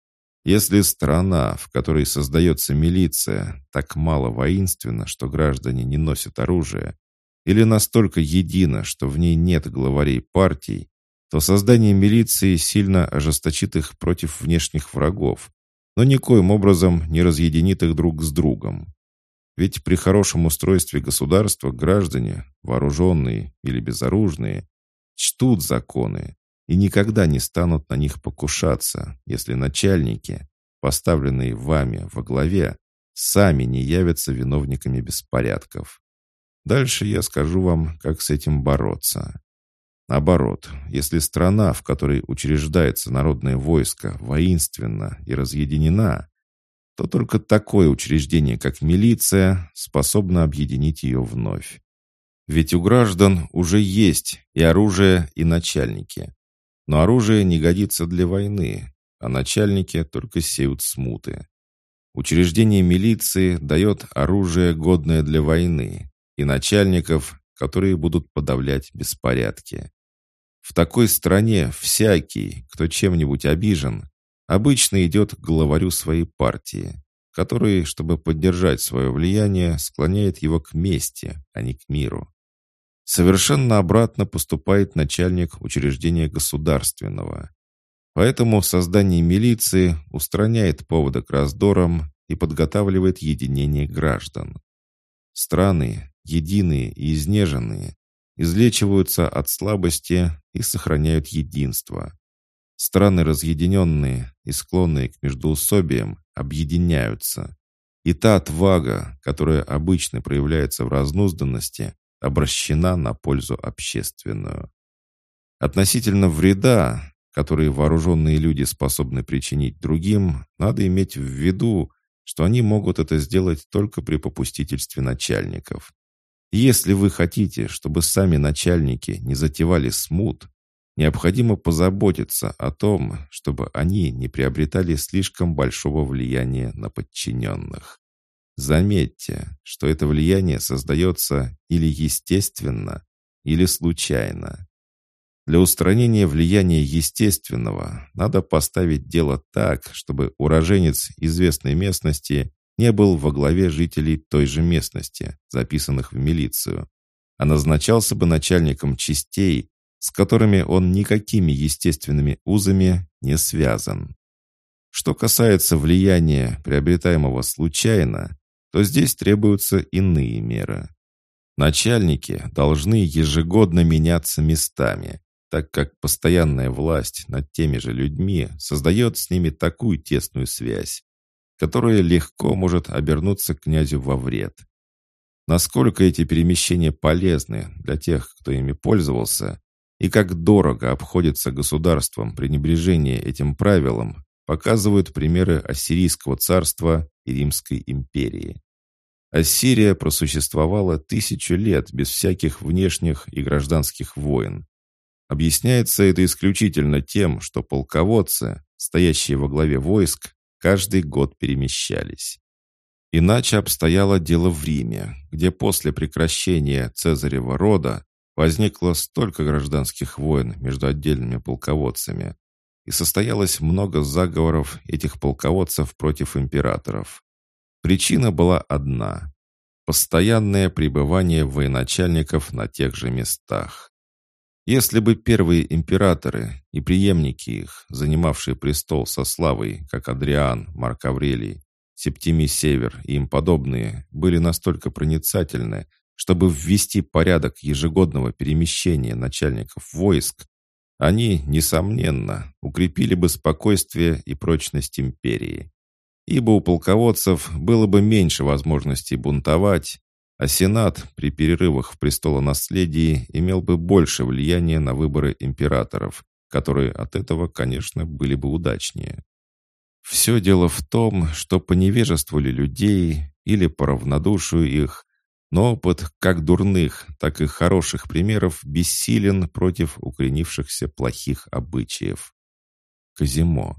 [SPEAKER 1] Если страна, в которой создается милиция, так мало воинственна, что граждане не носят оружие, или настолько едина, что в ней нет главарей партий, то создание милиции сильно ожесточит их против внешних врагов, но никоим образом не разъединит их друг с другом. Ведь при хорошем устройстве государства граждане, вооруженные или безоружные, чтут законы и никогда не станут на них покушаться, если начальники, поставленные вами во главе, сами не явятся виновниками беспорядков. Дальше я скажу вам, как с этим бороться. Наоборот, если страна, в которой учреждается народное войско, воинственна и разъединена, то только такое учреждение, как милиция, способно объединить ее вновь. Ведь у граждан уже есть и оружие, и начальники. Но оружие не годится для войны, а начальники только сеют смуты. Учреждение милиции дает оружие, годное для войны, и начальников, которые будут подавлять беспорядки. В такой стране всякий, кто чем-нибудь обижен, обычно идет к главарю своей партии, который, чтобы поддержать свое влияние, склоняет его к мести, а не к миру. Совершенно обратно поступает начальник учреждения государственного. Поэтому создание милиции устраняет поводы к раздорам и подготавливает единение граждан. Страны, единые и изнеженные, излечиваются от слабости и сохраняют единство. Страны разъединенные и склонные к междоусобиям объединяются. И та отвага, которая обычно проявляется в разнузданности, обращена на пользу общественную. Относительно вреда, который вооруженные люди способны причинить другим, надо иметь в виду, что они могут это сделать только при попустительстве начальников. Если вы хотите, чтобы сами начальники не затевали смут, необходимо позаботиться о том, чтобы они не приобретали слишком большого влияния на подчиненных. Заметьте, что это влияние создается или естественно, или случайно. Для устранения влияния естественного надо поставить дело так, чтобы уроженец известной местности не был во главе жителей той же местности, записанных в милицию, а назначался бы начальником частей, с которыми он никакими естественными узами не связан. Что касается влияния, приобретаемого случайно, то здесь требуются иные меры. Начальники должны ежегодно меняться местами, так как постоянная власть над теми же людьми создает с ними такую тесную связь, которая легко может обернуться князю во вред. Насколько эти перемещения полезны для тех, кто ими пользовался, и как дорого обходится государством пренебрежение этим правилам, показывают примеры Ассирийского царства и Римской империи. Ассирия просуществовала 1000 лет без всяких внешних и гражданских войн. Объясняется это исключительно тем, что полководцы, стоящие во главе войск, каждый год перемещались. Иначе обстояло дело в Риме, где после прекращения Цезарева рода возникло столько гражданских войн между отдельными полководцами, и состоялось много заговоров этих полководцев против императоров. Причина была одна – постоянное пребывание военачальников на тех же местах. Если бы первые императоры и преемники их, занимавшие престол со славой, как Адриан, Марк Аврелий, Септимий Север и им подобные, были настолько проницательны, чтобы ввести порядок ежегодного перемещения начальников войск, они, несомненно, укрепили бы спокойствие и прочность империи. Ибо у полководцев было бы меньше возможностей бунтовать, а Сенат при перерывах в престолонаследии имел бы больше влияния на выборы императоров, которые от этого, конечно, были бы удачнее. Все дело в том, что по невежеству ли людей или по равнодушию их, но опыт как дурных, так и хороших примеров бессилен против укоренившихся плохих обычаев. Казимо.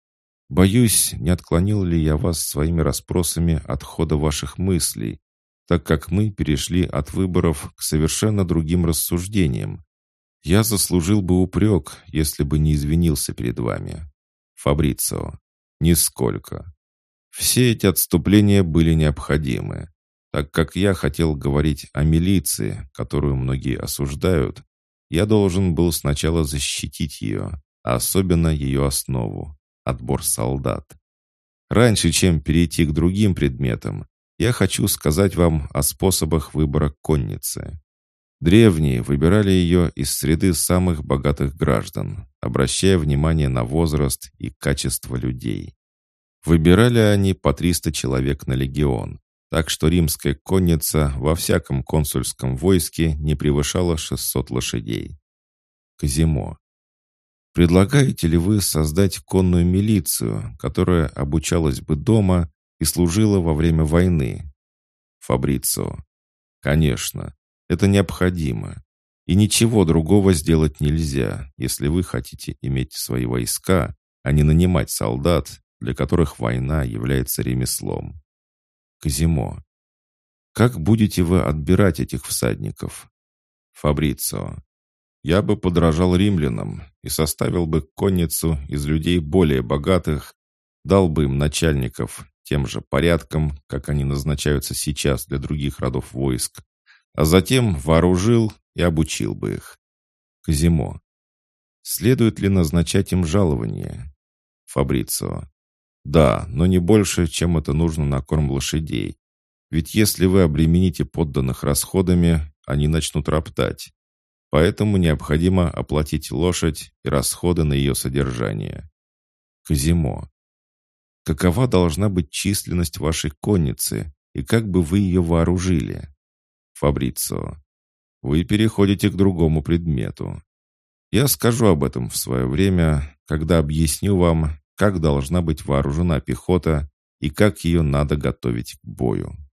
[SPEAKER 1] Боюсь, не отклонил ли я вас своими расспросами от хода ваших мыслей, так как мы перешли от выборов к совершенно другим рассуждениям. Я заслужил бы упрек, если бы не извинился перед вами. Фабрицио. Нисколько. Все эти отступления были необходимы. Так как я хотел говорить о милиции, которую многие осуждают, я должен был сначала защитить ее, а особенно ее основу – отбор солдат. Раньше, чем перейти к другим предметам, я хочу сказать вам о способах выбора конницы. Древние выбирали ее из среды самых богатых граждан, обращая внимание на возраст и качество людей. Выбирали они по 300 человек на легион, так что римская конница во всяком консульском войске не превышала 600 лошадей. Казимо. Предлагаете ли вы создать конную милицию, которая обучалась бы дома и служила во время войны? Фабрицио. Конечно, это необходимо. И ничего другого сделать нельзя, если вы хотите иметь свои войска, а не нанимать солдат, для которых война является ремеслом. Казимо. Как будете вы отбирать этих всадников? Фабрицио. Я бы подражал римлянам и составил бы конницу из людей более богатых, дал бы им начальников тем же порядком, как они назначаются сейчас для других родов войск, а затем вооружил и обучил бы их. Казимо. Следует ли назначать им жалование? Фабрицио. Да, но не больше, чем это нужно на корм лошадей. Ведь если вы обремените подданных расходами, они начнут роптать, Поэтому необходимо оплатить лошадь и расходы на ее содержание. Казимо. Какова должна быть численность вашей конницы, и как бы вы ее вооружили? Фабрицио. Вы переходите к другому предмету. Я скажу об этом в свое время, когда объясню вам, как должна быть вооружена пехота и как ее надо готовить к бою.